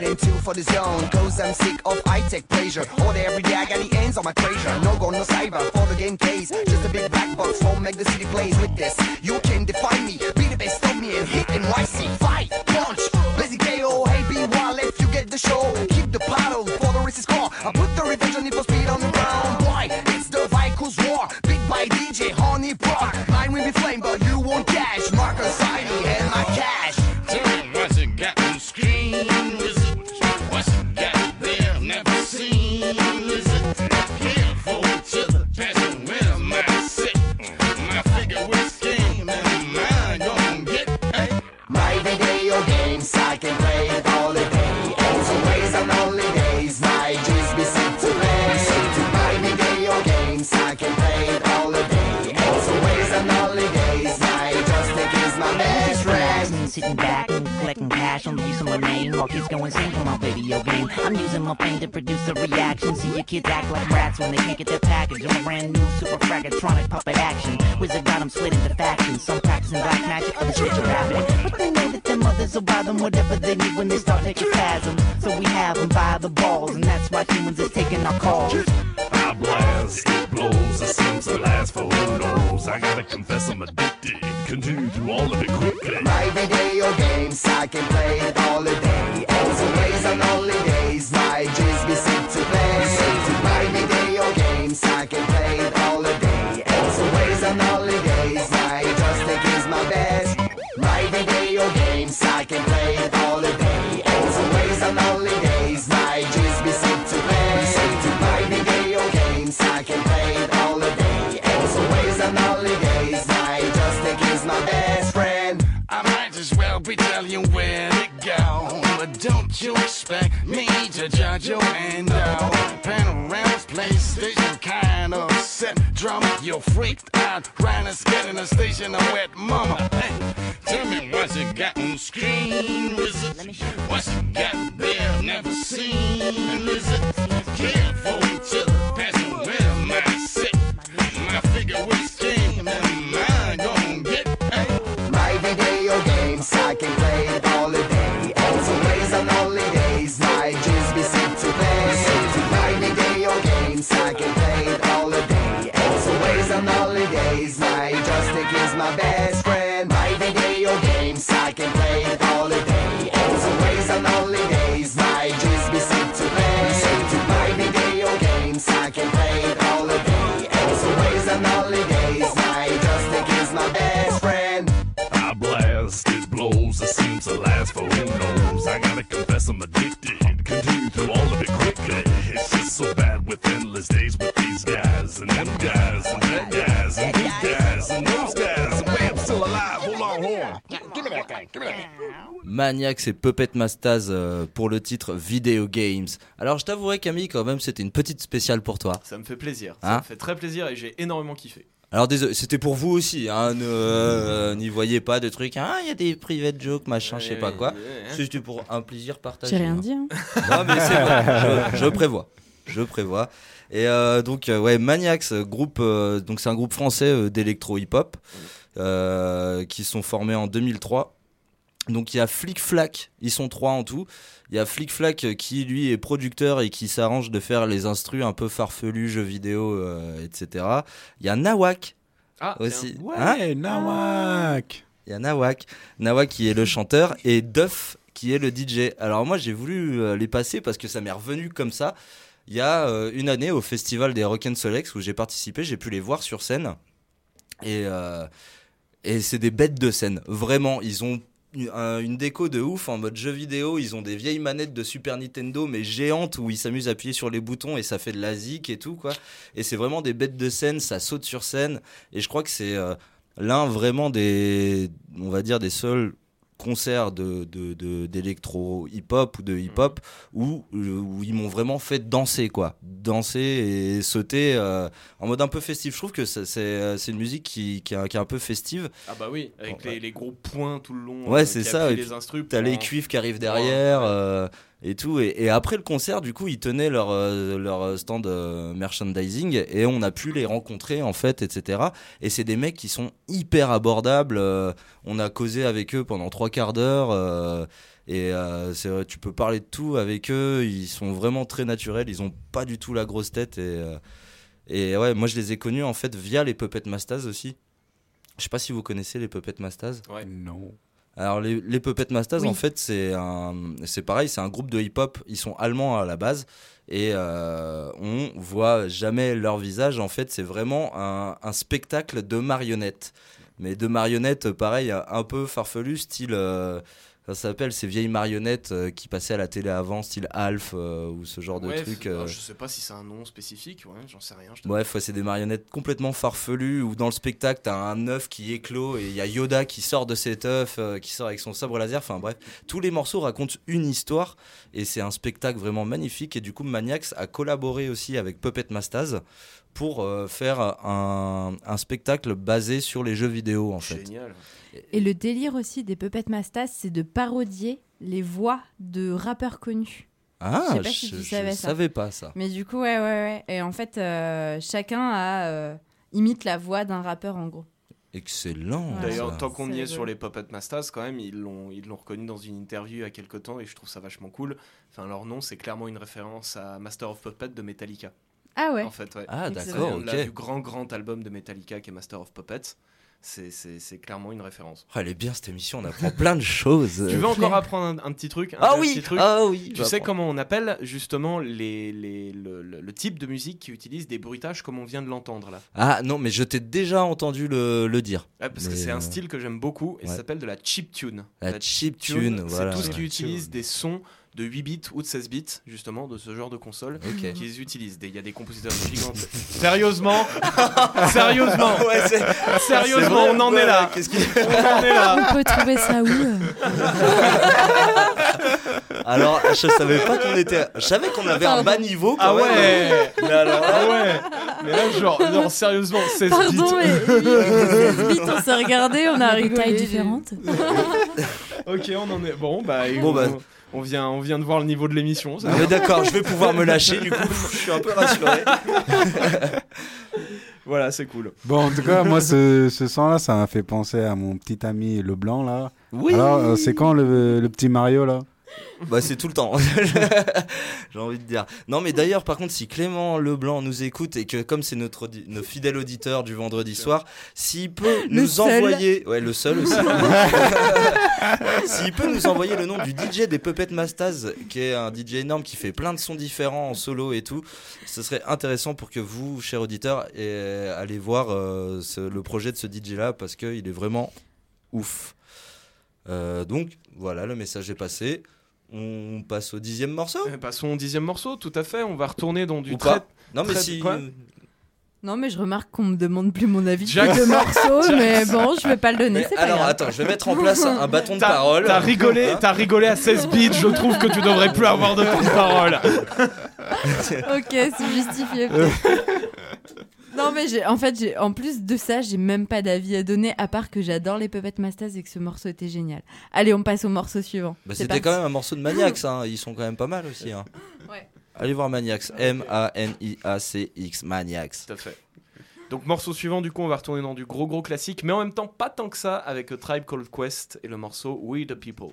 and two for the zone. Cause I'm sick of high-tech pleasure. All day every day I got the ends on my treasure. No go, no cyber for the game case. Just a big black box won't make the city plays with this. You can define me, be the best of me and hit N Y C. Fight, punch, lazy K O. Hey, be wild if you get the show. Keep the paddle for the race is call. I put the revenge on it for speed on the ground. Why? It's the Vikings war. Big by D J, Honey Brock. Mine will be flame, but you won't cash. Marcus Heidi and my cash. Tell me what's it got on screen? Is it what's it got there? Never seen. Is it careful to the passion where my sit? My figure with scheme and mine gon' get. Hey. My video games, I can play it all the day. Always on holidays, my G's be sent to play. My video games, I can play it all the day. Always on holidays, my joystick is my best friend. Sitting back and collecting cash on the use of my name while kids go insane for my video game. I'm using my pain to produce a reaction. See your kids act like rats when they can't get their package. I'm a brand new super fragatronic puppet action. Wizard got them split into factions. Some practicing black magic, others switch rapid. But they know that their mothers will buy them whatever they need when they start taking spasms. So we have them by the balls, and that's why humans is taking our calls. I blast, it blows, it seems to last for who knows. I gotta confess I'm addicted, continue through all of it quickly. My video games, I can play it all the day. Always on holidays, my G's be sent to play. My video games, I can play it all the day. Always on holidays, my joystick is my best. My video games, I can play it all the day. Always on holidays, my G's be sent to play. My video games, I can play it all the day. Always on holidays, my joystick is my best friend. I might as well be telling you where to go, but don't you expect me to judge your end out. Panoramas, PlayStation kind of set drama. You're freaked out, Rhinos getting a station of wet mama. Hey, tell me what's it got on screen? Is it what's it got there? Never seen. Is it careful to the passion where my sit? My figure with scheme and mine gon' get. Hey. My video games, I can play it all the day. Always on holidays, my G's be sent to play. My video games, I can play it all the day. Always on holidays, my joystick is my best friend. My video games, I can play it all the day. Always on holidays, my G's be sent to play. My video games, I can play it all the day. Always on holidays, my joystick is my best friend. I blast, it blows, it seems to last for who knows. I gotta confess I'm addicted, continue through all of it quickly. It's just so bad with endless days with these guys and them guys and that guys and these guys and those guys. And wait, I'm still alive, hold on, hold on. Give me that thing, give me that thing. Maniacs et Puppet Mastaz euh, pour le titre Video Games. Alors je t'avouerai Camille, quand même c'était une petite spéciale pour toi. Ça me fait plaisir, Hein ça me fait très plaisir et j'ai énormément kiffé. Alors désolé, c'était pour vous aussi, hein, ne, euh, n'y voyez pas de trucs, ah il y a des private jokes, machin, je sais pas quoi. C'était pour un plaisir partagé. J'ai rien hein. dit. Hein. Non mais c'est vrai, je, je prévois, je prévois. Et euh, donc euh, ouais, Maniacs, groupe, euh, donc c'est un groupe français euh, d'électro hip-hop euh, qui sont formés en deux mille trois. Donc il y a Flic Flac, ils sont trois en tout. Il y a Flic Flac qui lui est producteur et qui s'arrange de faire les instrus un peu farfelus, jeux vidéo, euh, et cetera. Il y a Nawak ah, aussi. Ouais, hein Nawak. Il y a Nawak, Nawak qui est le chanteur et Duff qui est le D J. Alors moi j'ai voulu euh, les passer parce que ça m'est revenu comme ça. Il y a euh, une année au festival des Rock and Solex où j'ai participé, j'ai pu les voir sur scène et euh, et c'est des bêtes de scène. Vraiment, ils ont une déco de ouf en mode jeu vidéo, ils ont des vieilles manettes de Super Nintendo mais géantes où ils s'amusent à appuyer sur les boutons et ça fait de la zik et tout quoi, et c'est vraiment des bêtes de scène, ça saute sur scène et je crois que c'est euh, l'un vraiment des, on va dire des seuls concerts de, de, de, d'électro hip-hop ou de hip-hop où, où ils m'ont vraiment fait danser quoi, danser et sauter euh, en mode un peu festif. Je trouve que c'est, c'est, c'est une musique qui, qui, est, qui est un peu festive. Ah bah oui, avec ouais. les, les gros points tout le long. Ouais, euh, c'est qui ça. appuient Et les instrus t'as pour les un- cuivres qui arrivent derrière Ouais. euh, et tout. Et, et après le concert, du coup, ils tenaient leur, euh, leur stand euh, merchandising et on a pu les rencontrer en fait, et cetera. Et c'est des mecs qui sont hyper abordables. euh, on a causé avec eux pendant trois quarts d'heure. euh, Et euh, c'est vrai, tu peux parler de tout avec eux, ils sont vraiment très naturels, ils ont pas du tout la grosse tête. Et, euh, et ouais, moi je les ai connus en fait via les Puppet Mastaz aussi. Je sais pas si vous connaissez les Puppet Mastaz. Ouais. Non. Alors les, les Puppet Mastaz, Oui. en fait, c'est un, c'est pareil, c'est un groupe de hip-hop. Ils sont allemands à la base et euh, on voit jamais leur visage. En fait, c'est vraiment un, un spectacle de marionnettes, mais de marionnettes, pareil, un peu farfelu, style. Euh, ça s'appelle ces vieilles marionnettes euh, qui passaient à la télé avant, style Alf euh, ou ce genre de Ouais, truc. f- euh. alors, je sais pas si c'est un nom spécifique, ouais, j'en sais rien. je te- Bref, ouais, c'est des marionnettes complètement farfelues où dans le spectacle, t'as un œuf qui éclot et il y a Yoda qui sort de cet œuf, euh, qui sort avec son sabre laser. Enfin bref, tous les morceaux racontent une histoire et c'est un spectacle vraiment magnifique. Et du coup, Maniacs a collaboré aussi avec Puppet Mastaz pour euh, faire un, un spectacle basé sur les jeux vidéo en fait. Génial. Et le délire aussi des Puppet Mastaz, c'est de parodier les voix de rappeurs connus. Ah, je sais pas si je- tu je savais ça. savais pas ça. Mais du coup, ouais, ouais, ouais. Et en fait, euh, chacun a, euh, imite la voix d'un rappeur en gros. Excellent. D'ailleurs, ça. tant qu'on y C'est est sur rigolo. les Puppet Mastaz, quand même, ils l'ont, ils l'ont reconnu dans une interview il y a quelques temps et je trouve ça vachement cool. Enfin, leur nom, c'est clairement une référence à Master of Puppet de Metallica. Ah ouais. En fait, ouais. Ah, Ça d'accord, vient de là, ok. du grand, grand album de Metallica qui est Master of Puppets. C'est, c'est, c'est clairement une référence. Oh, elle est bien cette émission, on apprend plein de choses. Tu veux encore apprendre un, un petit truc un Ah petit oui, truc ah oui, Tu je sais apprends. comment on appelle justement les, les, le, le- le type de musique qui utilise des bruitages comme on vient de l'entendre là. Ah non, mais je t'ai déjà entendu le, le dire. Ouais, parce que Mais, c'est un euh, style que j'aime beaucoup et ça ouais. s'appelle de la chiptune. La chiptune, voilà, C'est tout ce qui ouais. utilise des sons de huit bits ou de seize bits, justement, de ce genre de console Ok. qu'ils utilisent. Des- Il y a des compositeurs gigantes. Sérieusement Sérieusement Ouais, c'est- Sérieusement, c'est vrai on en ou est pas là Qu'est-ce qui- On en est là On peut trouver ça où euh Alors, je savais pas qu'on était. Je savais qu'on avait un bas niveau quand Ah même. ouais Mais alors, Ah ouais Mais là, genre, non, sérieusement, seize bits. Pardon, mais seize bits, on s'est regardé, on a Des tailles rigolé. différentes. Ok, on en est. Bon, bah, Bon, on, bah. on vient, on vient de voir le niveau de l'émission. ça. Mais d'accord, je vais pouvoir me lâcher du coup. Je suis un peu rassuré. Voilà, c'est cool. Bon, en tout cas, moi, ce, ce son-là, ça m'a fait penser à mon petit ami Leblanc, là. Oui. Alors, euh, c'est quand le, le petit Mario, là? Bah c'est tout le temps. J'ai envie de dire. Non mais d'ailleurs par contre si Clément Leblanc nous écoute et que comme c'est notre audi- nos fidèles auditeurs du vendredi soir, s'il peut Le nous seul. envoyer ouais le seul aussi. S'il peut nous envoyer le nom du D J des Puppet Mastaz qui est un D J énorme qui fait plein de sons différents en solo et tout, ce serait intéressant pour que vous chers auditeurs et, allez voir euh, ce- le projet de ce D J là parce que il est vraiment ouf. Euh, donc voilà, le message est passé. On passe au dixième morceau. Eh, Passons au dixième morceau, tout à fait. On va retourner dans du Ou très. pas. Non mais très- si. quoi Non, mais je remarque qu'on me demande plus mon avis Jack- sur le morceau, Jack- mais bon, je vais pas le donner, Mais c'est pas alors grave. attends, je vais mettre en place un, un bâton de T'as- parole. T'as rigolé, Hein t'as rigolé à seize bits. Je trouve que tu devrais plus avoir de temps de parole. Ok, c'est justifié. peut-être. Non, mais j'ai, en fait, j'ai, en plus de ça, j'ai même pas d'avis à donner, à part que j'adore les Puppet Mastaz et que ce morceau était génial. Allez, on passe au morceau suivant. Bah, C'est c'était parti. quand même un morceau de Maniacs, hein. Ils sont quand même pas mal aussi. Hein. Ouais. Allez voir Maniacs, M A N I A C X, Maniacs. Tout à fait. Donc morceau suivant, du coup, on va retourner dans du gros gros classique, mais en même temps pas tant que ça, avec A Tribe Called Quest et le morceau We the People.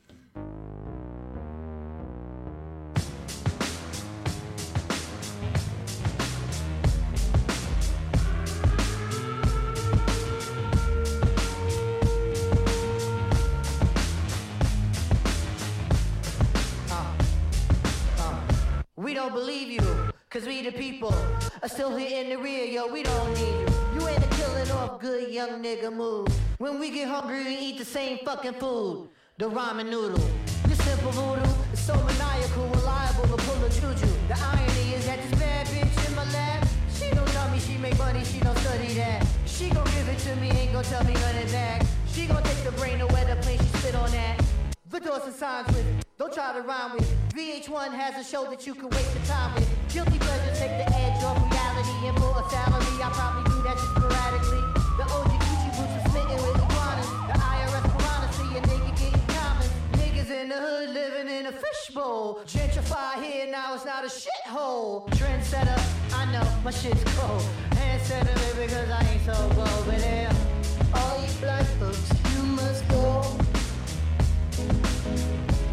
We don't believe you, cause we the people are still here in the rear, yo, we don't need you. You ain't a killing off good young nigga move. When we get hungry, we eat the same fucking food, the ramen noodle. Your simple voodoo is so maniacal, reliable to pull a juju. The irony is that this bad bitch in my lap, she don't tell me she make money, she don't study that. She gon' give it to me, ain't gon' tell me run it back. She gon' take the brain to where the plane, she spit on that. The doors and signs with it. Don't try to rhyme with it. V H one has a show that you can waste your time with. Guilty pleasure take the edge off reality. And for a salary, I probably do that just sporadically. The O G Gucci boots are smitten with iguanas. The I R S piranha see a nigga getting common. Niggas in the hood living in a fishbowl. Gentrify here, now it's not a shithole. Trendsetter, I know, my shit's cold. Handsetter, because I ain't so bold. But yeah, all you black folks, you must go.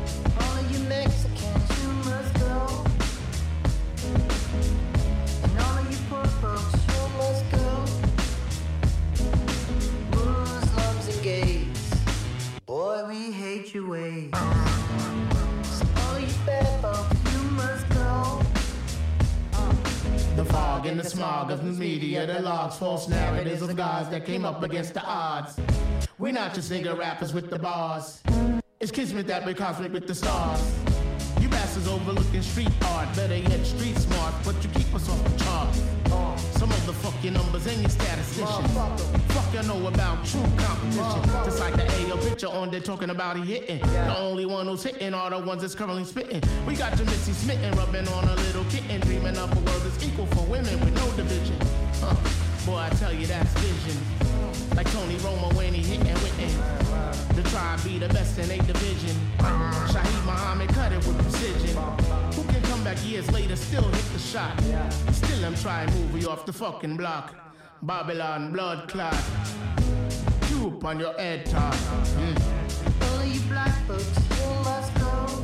fog and the smog of news media that logs false narratives of gods that came up against the odds. We're not just nigga rappers with the bars. It's kismet that we cosmic with the stars. You bastards overlooking street art, better yet street smart, but you keep us off the chart. Some of the fuck your numbers and your statisticians. Fuck you know about true competition. Just like the A O picture on there talking about he hitting. The only one who's hitting are the ones that's currently spitting. We got your Missy smitten, rubbing on a little kitten, dreaming up a world that's equal for women with no division. Huh. Boy, I tell you that's vision. Like Tony Romo when he hitting wittin'. The tribe be the best in eight division. Shaheed Muhammad cut it with precision. Who can come back years later, still hit the shot? Still I'm trying to move you off the fucking block. Babylon blood clot. Droop on your head top. Mm. All of you black folks, you must go.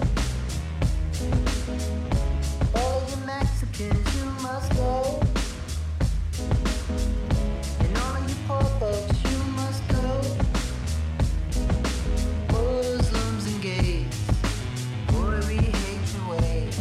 All of you Mexicans, you must go. And all of you poor folks, you must go. Muslims and gays, boy, we hate your ways.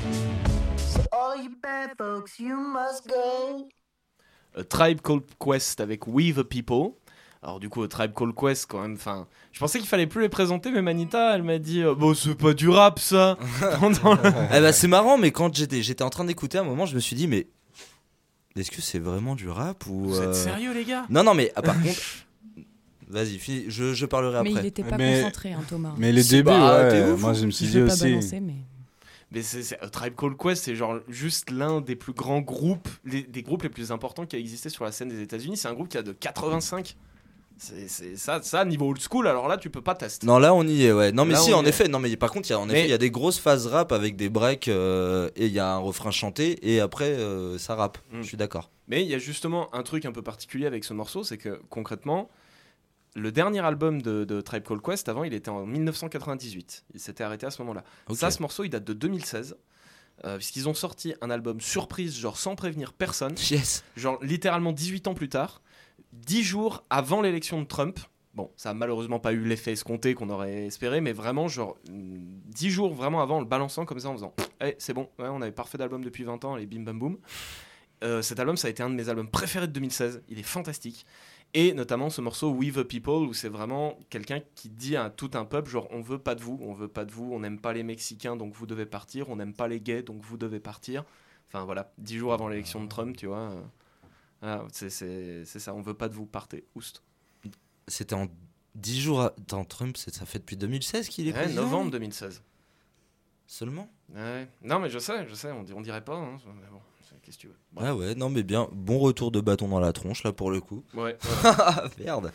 So all of you bad folks, you must go. A Tribe Called Quest avec We the People. Alors du coup, A Tribe Called Quest quand même, enfin, je pensais qu'il fallait plus les présenter, mais Manita, elle m'a dit euh, bon, c'est pas du rap ça. Pendant le... eh ben, c'est marrant, mais quand j'étais, j'étais en train d'écouter à un moment, je me suis dit mais est-ce que c'est vraiment du rap ou Vous êtes euh... sérieux les gars? Non non mais ah, par contre, vas-y, fini, je, je parlerai mais après. Mais il était pas mais... concentré, hein, Thomas. Mais les si, débuts, bah, ouais, moi je me suis je dit vais aussi. Pas balancer, mais... Mais c'est, c'est, A Tribe Called Quest, c'est genre juste l'un des plus grands groupes, les, des groupes les plus importants qui a existé sur la scène des États-Unis. C'est un groupe qui a de quatre-vingt-cinq. C'est, c'est ça, ça niveau old school. Alors là, tu peux pas tester. Non, là on y est, ouais. Non, mais Là, si, on en y est. effet. Non, mais par contre, il y a, en Mais- effet, il y a des grosses phases rap avec des breaks euh, et il y a un refrain chanté et après euh, ça rappe. Mm. Je suis d'accord. Mais il y a justement un truc un peu particulier avec ce morceau, c'est que concrètement, le dernier album de, de Tribe Called Quest, avant, il était en dix-neuf cent quatre-vingt-dix-huit. Il s'était arrêté à ce moment-là. Ok. Ça, ce morceau, il date de deux mille seize. Euh, puisqu'ils ont sorti un album surprise, genre sans prévenir personne. Yes. Genre littéralement dix-huit ans plus tard, dix jours avant l'élection de Trump. Bon, ça a malheureusement pas eu l'effet escompté qu'on aurait espéré, mais vraiment, genre, dix jours vraiment avant, en le balançant comme ça, en faisant hey, c'est bon, ouais, on avait parfait d'album depuis vingt ans, allez, bim bam boum. Euh, cet album, ça a été un de mes albums préférés de deux mille seize, il est fantastique. Et notamment ce morceau We the People, où c'est vraiment quelqu'un qui dit à tout un peuple, genre, on veut pas de vous, on veut pas de vous, on n'aime pas les Mexicains, donc vous devez partir, on n'aime pas les gays, donc vous devez partir. Enfin voilà, dix jours avant l'élection de Trump, tu vois. Euh, ah, c'est, c'est, c'est ça, on veut pas de vous, partez, oust. C'était en dix jours. À... Attends, Trump, c'est... ça fait depuis deux mille seize qu'il est Ouais, président. novembre deux mille seize. Seulement. Ouais. Non, mais je sais, je sais, on, di- on dirait pas, hein, mais bon, c'est- qu'est-ce que tu veux. Bref. Ah ouais, non mais bien, bon retour de bâton dans la tronche là pour le coup. Ouais. Merde.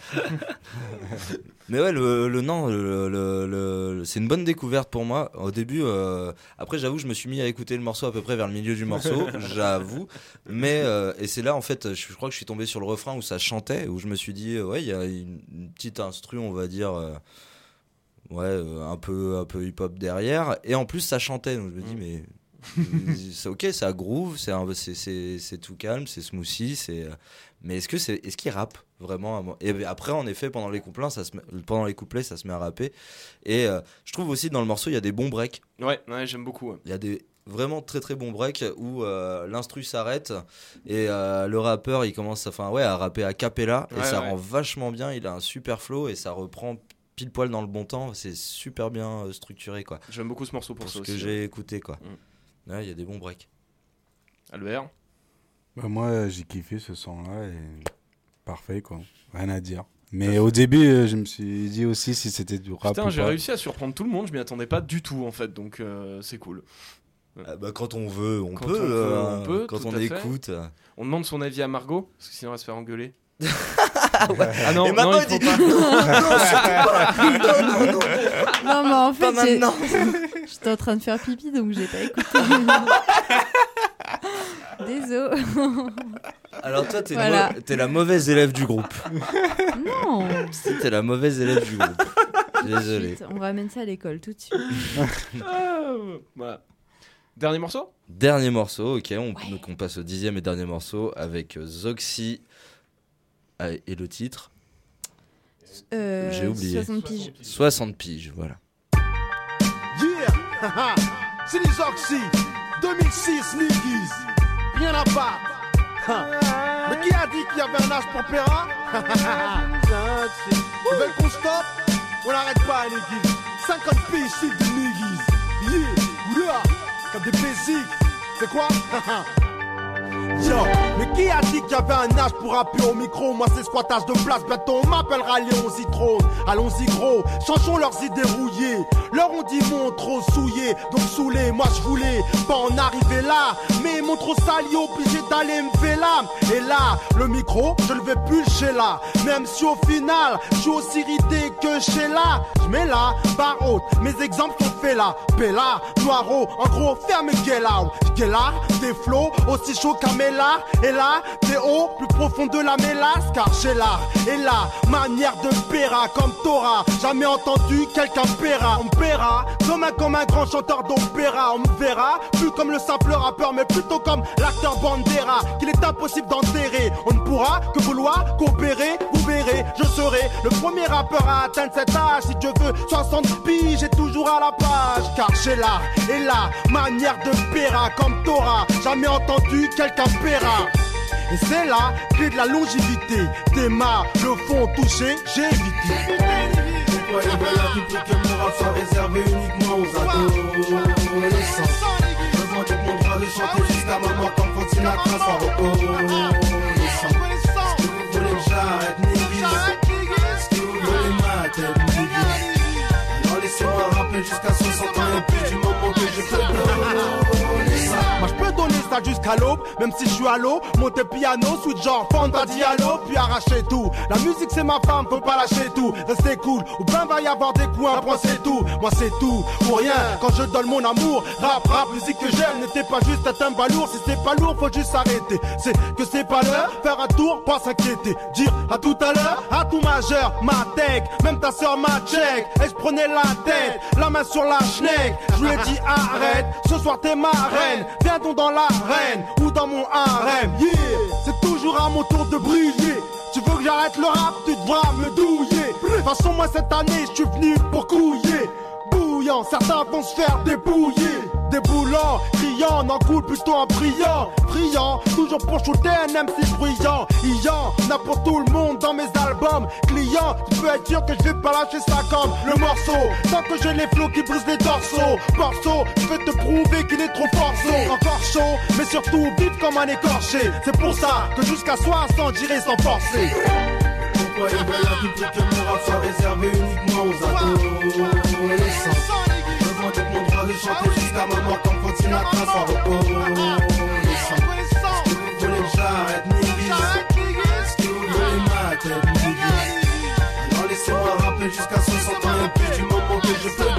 Mais ouais, le, le non, le, le, le- le- c'est une bonne découverte pour moi. Au début, euh, après j'avoue, je me suis mis à écouter le morceau à peu près vers le milieu du morceau, j'avoue. Mais euh, et c'est là en fait, je, je crois que je suis tombé sur le refrain où ça chantait, où je me suis dit euh, ouais, il y a une, une petite instru, on va dire. Euh, ouais, euh, un peu, un peu hip-hop derrière, et en plus ça chantait, donc je me dis mais c'est ok, ça groove, c'est, un, c'est, c'est, c'est tout calme, c'est smoothie, c'est... mais est-ce que c'est, est-ce qu'il rappe vraiment? Et après en effet pendant les couplets, ça se met, pendant les couplets ça se met à rapper, et euh, je trouve aussi dans le morceau il y a des bons breaks. Ouais, ouais, j'aime beaucoup. Ouais. Il y a des vraiment très très bons breaks où euh, l'instru s'arrête et euh, le rappeur il commence enfin ouais à rapper a cappella, et Ouais, ça ouais. rend vachement bien, il a un super flow et ça reprend pile poil dans le bon temps, c'est super bien euh, structuré quoi. J'aime beaucoup ce morceau pour, Pour ça ce aussi. que j'ai écouté quoi. Mm. Ouais, il y a des bons breaks. Albert? Bah, moi, j'ai kiffé ce son-là et parfait quoi, rien à dire. Mais au début, euh, je me suis dit aussi si c'était du rap Putain, ou j'ai pas. réussi à surprendre tout le monde, je m'y attendais pas du tout en fait, donc euh, c'est cool. Ah bah, quand on veut, on Quand peut. on, veut, euh, on peut, quand tout on à fait. écoute. On demande son avis à Margot, parce que sinon elle va se faire engueuler. Ouais. Ah non, Et non, Margot il faut dit pas. non, non, surtout pas. Non, non, non. Non, mais en fait, Pas j'ai- maintenant. j'étais en train de faire pipi, donc j'ai pas écouté. Désolé. Alors toi, t'es, Voilà. le mau- t'es la mauvaise élève du groupe. Non. Si, t'es la mauvaise élève du groupe. Désolé. Ensuite, on ramène ça à l'école tout de suite. Ah, voilà. Dernier morceau? Dernier morceau, ok, on, donc on passe au dixième et dernier morceau avec euh, Zoxy. Ah, et le titre Euh, J'ai oublié. soixante piges. soixante piges, voilà. Yeah, c'est les Oxy, deux mille six, Niggies. Rien à part, Mais qui a dit qu'il y avait un âge pour Péra? Ils veulent qu'on stoppe? On n'arrête pas, les guides. cinquante piges, style de niggas. Yeah, oula, comme des basiques. C'est quoi? Yo, mais qui a dit qu'il y avait un âge pour rapper au micro? Moi c'est squattage de place, bientôt on m'appellera Léon Zitrone. Allons-y gros, changeons leurs idées rouillées. Leur on dit mon trop souillé, donc saoulé, moi je voulais pas en arriver là. Mais mon trop sali, obligé d'aller me faire là. Et là, le micro, je le vais plus chez là. Même si au final, je suis aussi irrité que chez là. Je mets la barre haute, mes exemples sont faits là. Pella, Noiro, en gros, ferme Guéla. Guéla, des flots aussi chauds qu'Amela. Et là, des hauts plus profonds de la mélasse. Car j'ai l'art et la manière de Péra comme Torah. Jamais entendu quelqu'un Péra. On paiera comme un, comme un grand chanteur d'opéra. On me verra plus comme le simple rappeur, mais plutôt comme l'acteur Bandera, qu'il est impossible d'enterrer. On ne pourra que vouloir coopérer. Vous verrez, je serai le premier rappeur à atteindre cet âge. Si Dieu veut, soixante piges, j'ai toujours à la page. Car j'ai l'art et la manière de Péra comme Torah. Jamais entendu quelqu'un Péra. Et c'est la clé de la longévité. Des mâts, le fond touché, j'ai évité. Pourquoi ils veulent à tout prix que mon rap soit réservé uniquement aux adolescents? Je revendique mon droit de chanter jusqu'à ma mort comme Frank Sinatra soit reconnaissant. Est-ce que vous voulez que j'arrête, niggas? Est-ce que vous voulez ma tête, niggas? Alors laissez-moi rapper jusqu'à soixante ans et puis du moment que je peux donner ça. Moi je peux donner ça jusqu'à l'aube, même si je suis à l'eau. Monter piano, switch genre Fanta Diallo, puis arracher tout. La musique c'est ma femme, faut pas lâcher tout. Restez cool, ou ben va y avoir des coups, un point c'est tout. Moi c'est tout, ou rien, quand je donne mon amour. Rap, rap, musique que j'aime, n'était pas juste un balourd. Si c'est pas lourd, faut juste s'arrêter. C'est que c'est pas l'heure, faire un tour, pas s'inquiéter. Dire à tout à l'heure, à tout majeur, ma tech. Même ta soeur m'a check, elle se prenait la tête, la main sur la schneck. Je lui ai dit arrête, ce soir t'es ma reine. Viens donc dans l'arène, ou dans mon harem. Yeah, c'est toujours à mon tour de briller. Tu veux que j'arrête le rap, tu devras me douiller. De toute façon moi cette année, je suis venu pour couiller. Bouillant, certains vont se faire débouiller. Déboulant, criant, n'en coule plutôt en brillant. Brillant, toujours pour shooter un M C bruyant. Y en a pour tout le monde dans mes albums. Client, tu peux être sûr que je vais pas lâcher ça comme le morceau. Tant que j'ai les flots qui brisent les dorsaux. Morceau, je vais te prouver qu'il est trop forceau. Encore chaud, mais surtout vite comme un écorché. C'est pour ça que jusqu'à soixante j'irai sans forcer. Pourquoi ils veulent à tout prix que mon rap soit réservé uniquement aux adolescents? Je revendique mon droit de chanter jusqu'à ma mort comme Frank Sinatra soit reconnaissant. Est-ce que vous voulez que j'arrête, niggas? Est-ce que vous voulez ma tête, niggas? Alors laissez-moi rapper jusqu'à soixante ans et puis du moment que je peux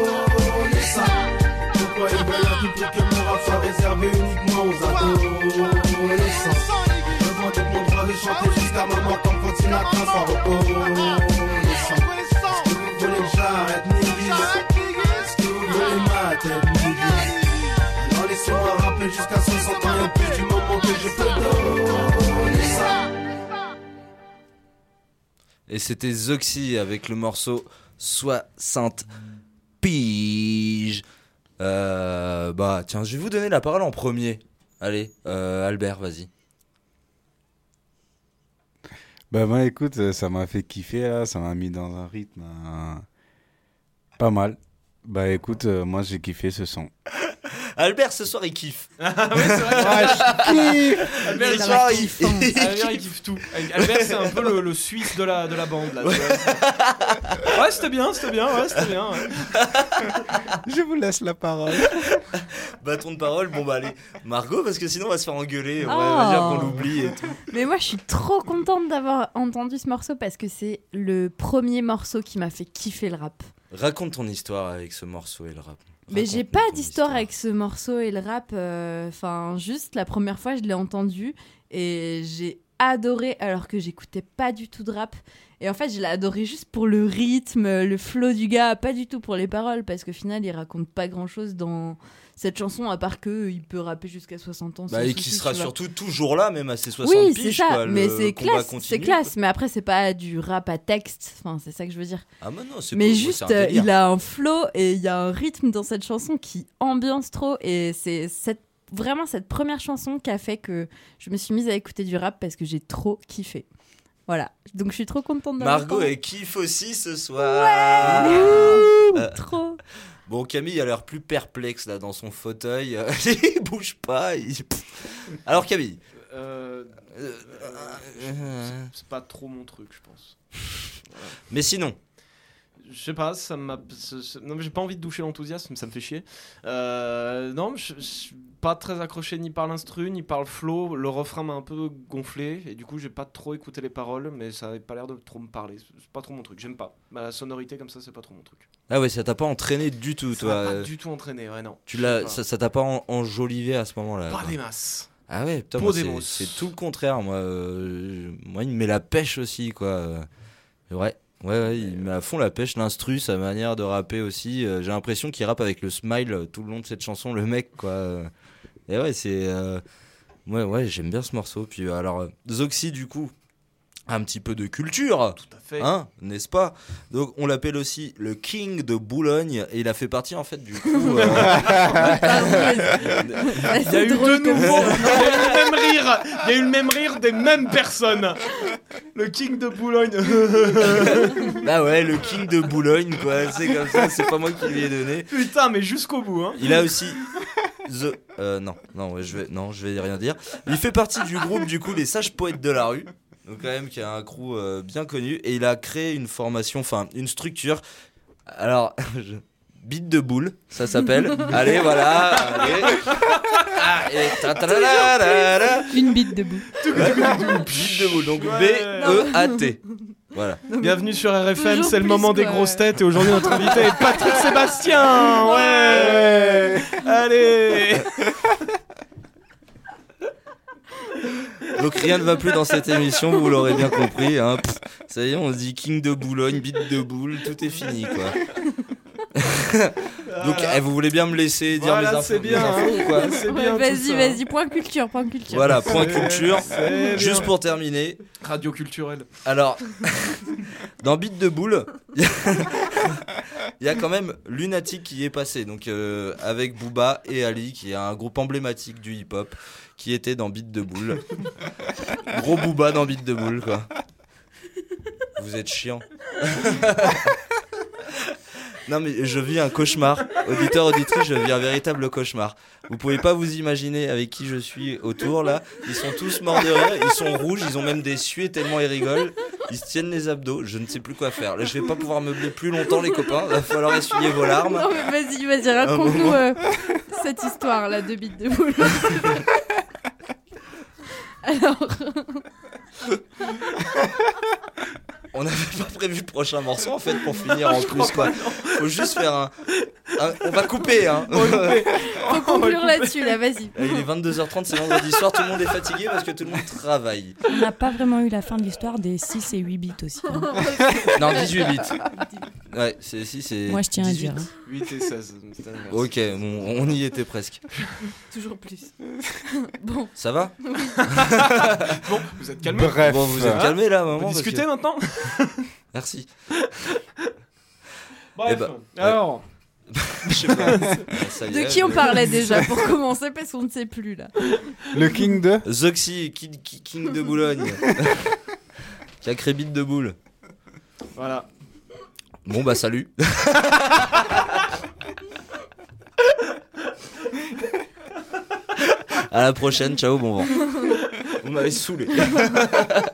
donner ça. Pourquoi ils veulent à tout prix que mon rap soit réservé uniquement aux adolescents? Je revendique mon droit de chanter jusqu'à ma mort comme Frank Sinatra soit reconnaissant. Est-ce que vous voulez que j'arrête, niggas? Est-ce que vous voulez ma tête, niggas? Alors laissez-moi rapper jusqu'à soixante ans et puis du moment que je peux donner ça. Et c'était Zoxy avec le morceau soixante piges. Euh, bah tiens, je vais vous donner la parole en premier. Allez, euh, Albert, vas-y. Bah, moi, écoute, ça m'a fait kiffer, là. Ça m'a mis dans un rythme euh, pas mal. Bah, écoute, euh, moi, j'ai kiffé ce son. Albert, ce soir, il kiffe. Ah oui, c'est vrai. Ouais, je kiffe. Albert, Ce il, soir, il, il- kiffe. Albert, il kiffe tout. Albert, c'est un peu le, le Suisse de la, de la bande. Là, tu vois. Ouais, c'était bien, c'était bien, ouais, c'était bien. Ouais. Je vous laisse la parole. Bâton de parole, bon bah allez. Margot, parce que sinon on va se faire engueuler. On Oh. va dire qu'on l'oublie et tout. Mais moi, je suis trop contente d'avoir entendu ce morceau parce que c'est le premier morceau qui m'a fait kiffer le rap. Raconte ton histoire avec ce morceau et le rap. Mais j'ai Raconte-nous pas ton d'histoire histoire. avec ce morceau et le rap. Enfin, juste la première fois, je l'ai entendu et j'ai adoré alors que j'écoutais pas du tout de rap. Et en fait, je l'ai adoré juste pour le rythme, le flow du gars, pas du tout pour les paroles parce qu'au final, il raconte pas grand chose dans cette chanson à part que il peut rapper jusqu'à soixante ans. sans Bah, et souci, qui sera tu vois. surtout toujours là, même à ses soixante Oui, piges. c'est ça, quoi, mais le c'est combat classe, continue, c'est classe. Mais après, c'est pas du rap à texte. Enfin, c'est ça que je veux dire. Ah bah non, c'est Mais pas- juste, c'est un euh, délire. il a un flow et il y a un rythme dans cette chanson qui ambiance trop. Et c'est cette, vraiment cette première chanson qui a fait que je me suis mise à écouter du rap parce que j'ai trop kiffé. Voilà, donc je suis trop contente de Margot l'entendre. elle kiffe aussi ce soir. Ouais, Euh, trop. Bon, Camille a l'air plus perplexe là dans son fauteuil. Il bouge pas. il- Alors Camille. Euh, euh, c'est pas trop mon truc, je pense. Voilà. Mais sinon. Je sais pas, ça m'a. c'est- c'est- Non, mais j'ai pas envie de doucher l'enthousiasme, ça me fait chier. Euh, non, je je suis pas très accroché ni par l'instru, ni par le flow. Le refrain m'a un peu gonflé, et du coup, j'ai pas trop écouté les paroles, mais ça avait pas l'air de trop me parler. C'est pas trop mon truc, j'aime pas. Bah, la sonorité comme ça, c'est pas trop mon truc. Ah ouais, ça t'a pas entraîné du tout, Ça toi. m'a pas euh, du tout entraîné, ouais, non. Tu Je l'as, sais pas. ça, ça t'a pas en- enjolivé à ce moment-là. Pas quoi. des masses. Ah ouais, putain, Pour moi, des c'est, mots. c'est tout le contraire. Moi, euh, moi, il me met la pêche aussi, quoi. Euh, Ouais, ouais, ouais, il met à fond la pêche, l'instru, sa manière de rapper aussi. Euh, j'ai l'impression qu'il rappe avec le smile euh, tout le long de cette chanson, le mec, quoi. Euh, Et ouais, c'est. euh, Ouais, ouais, j'aime bien ce morceau. Puis euh, alors, euh, Zoxy, du coup, un petit peu de culture. Tout à fait. Hein, n'est-ce pas? Donc, on l'appelle aussi le King de Boulogne. Et il a fait partie, en fait, du coup. euh, Il y a eu de nouveau, il y a eu le même rire, il y a eu le même rire des mêmes personnes. Le King de Boulogne. Bah ouais, le King de Boulogne, quoi. C'est comme ça, c'est pas moi qui lui ai donné. Putain, mais jusqu'au bout, hein. Il a aussi The euh, non, non, ouais, je vais non, je vais rien dire. Il fait partie du groupe du coup les Sages Poètes de la rue. Donc quand même qui a un crew euh, bien connu et il a créé une formation, enfin une structure. Alors je... Beat de boule, ça s'appelle. Allez, voilà. Allez. Ah, et ta ta la la la la. Une bite de boule. Ouais. Beat de boule, donc B E A T. Voilà. Bienvenue sur R F M, Toujours c'est le plus, moment des quoi. grosses têtes et aujourd'hui notre invité est Patrick Sébastien. Ouais. Allez. Donc rien ne va plus dans cette émission, vous l'aurez bien compris. Hein. Pff, ça y est, on se dit King de Boulogne, Beat de boule, tout est fini quoi. Donc eh, vous voulez bien me laisser dire Voilà, mes infos, c'est bien, mes infos, hein. quoi. C'est Ouais, bien vas-y, tout ça. vas-y, point culture, point culture. Voilà, point C'est- culture. c'est Juste bien. pour terminer. Radio culturelle. Alors, dans Beat de boule, il y a quand même Lunatic qui y est passé. Donc euh, avec Booba et Ali, qui est un groupe emblématique du hip-hop, qui était dans Beat de boule. Gros Booba dans Beat de boule, quoi. Vous êtes chiant. Non mais je vis un cauchemar, auditeur, auditrice, je vis un véritable cauchemar. Vous pouvez pas vous imaginer avec qui je suis autour là. Ils sont tous morts de rire, ils sont rouges, ils ont même des suées tellement ils rigolent. Ils se tiennent les abdos, je ne sais plus quoi faire. Là je vais pas pouvoir meubler plus longtemps les copains, va falloir essuyer vos larmes. Non mais vas-y, vas-y, raconte-nous moment. euh, cette histoire là de bite de boule. Alors, On n'avait pas prévu le prochain morceau en fait pour finir en plus quoi. Faut juste faire un, un- on va couper hein. faut conclure là-dessus là, vas-y. Il est vingt-deux heures trente, c'est vendredi soir, tout le monde est fatigué parce que tout le monde travaille. On n'a pas vraiment eu la fin de l'histoire des six et huit bits aussi. hein. Non, dix-huit bits. Ouais, c'est si c'est Moi, je tiens à dix-huit. dire, hein. huit et seize. OK, bon, on y était presque. Toujours plus. Bon. Ça va? Bon, vous êtes calmés. Bref. Bon, vous êtes calmés là, maman. On peut parce discuter que- maintenant. Merci. Bref. Eh ben, ouais. Alors. Je sais pas. Ça y De est, qui on euh, parlait déjà pour commencer parce qu'on ne sait plus là. Le King de Zoxy, King, King de Boulogne. Qui a créé Beat de boule. Voilà. Bon bah salut. À la prochaine, ciao, bon vent. Vous m'avez saoulé.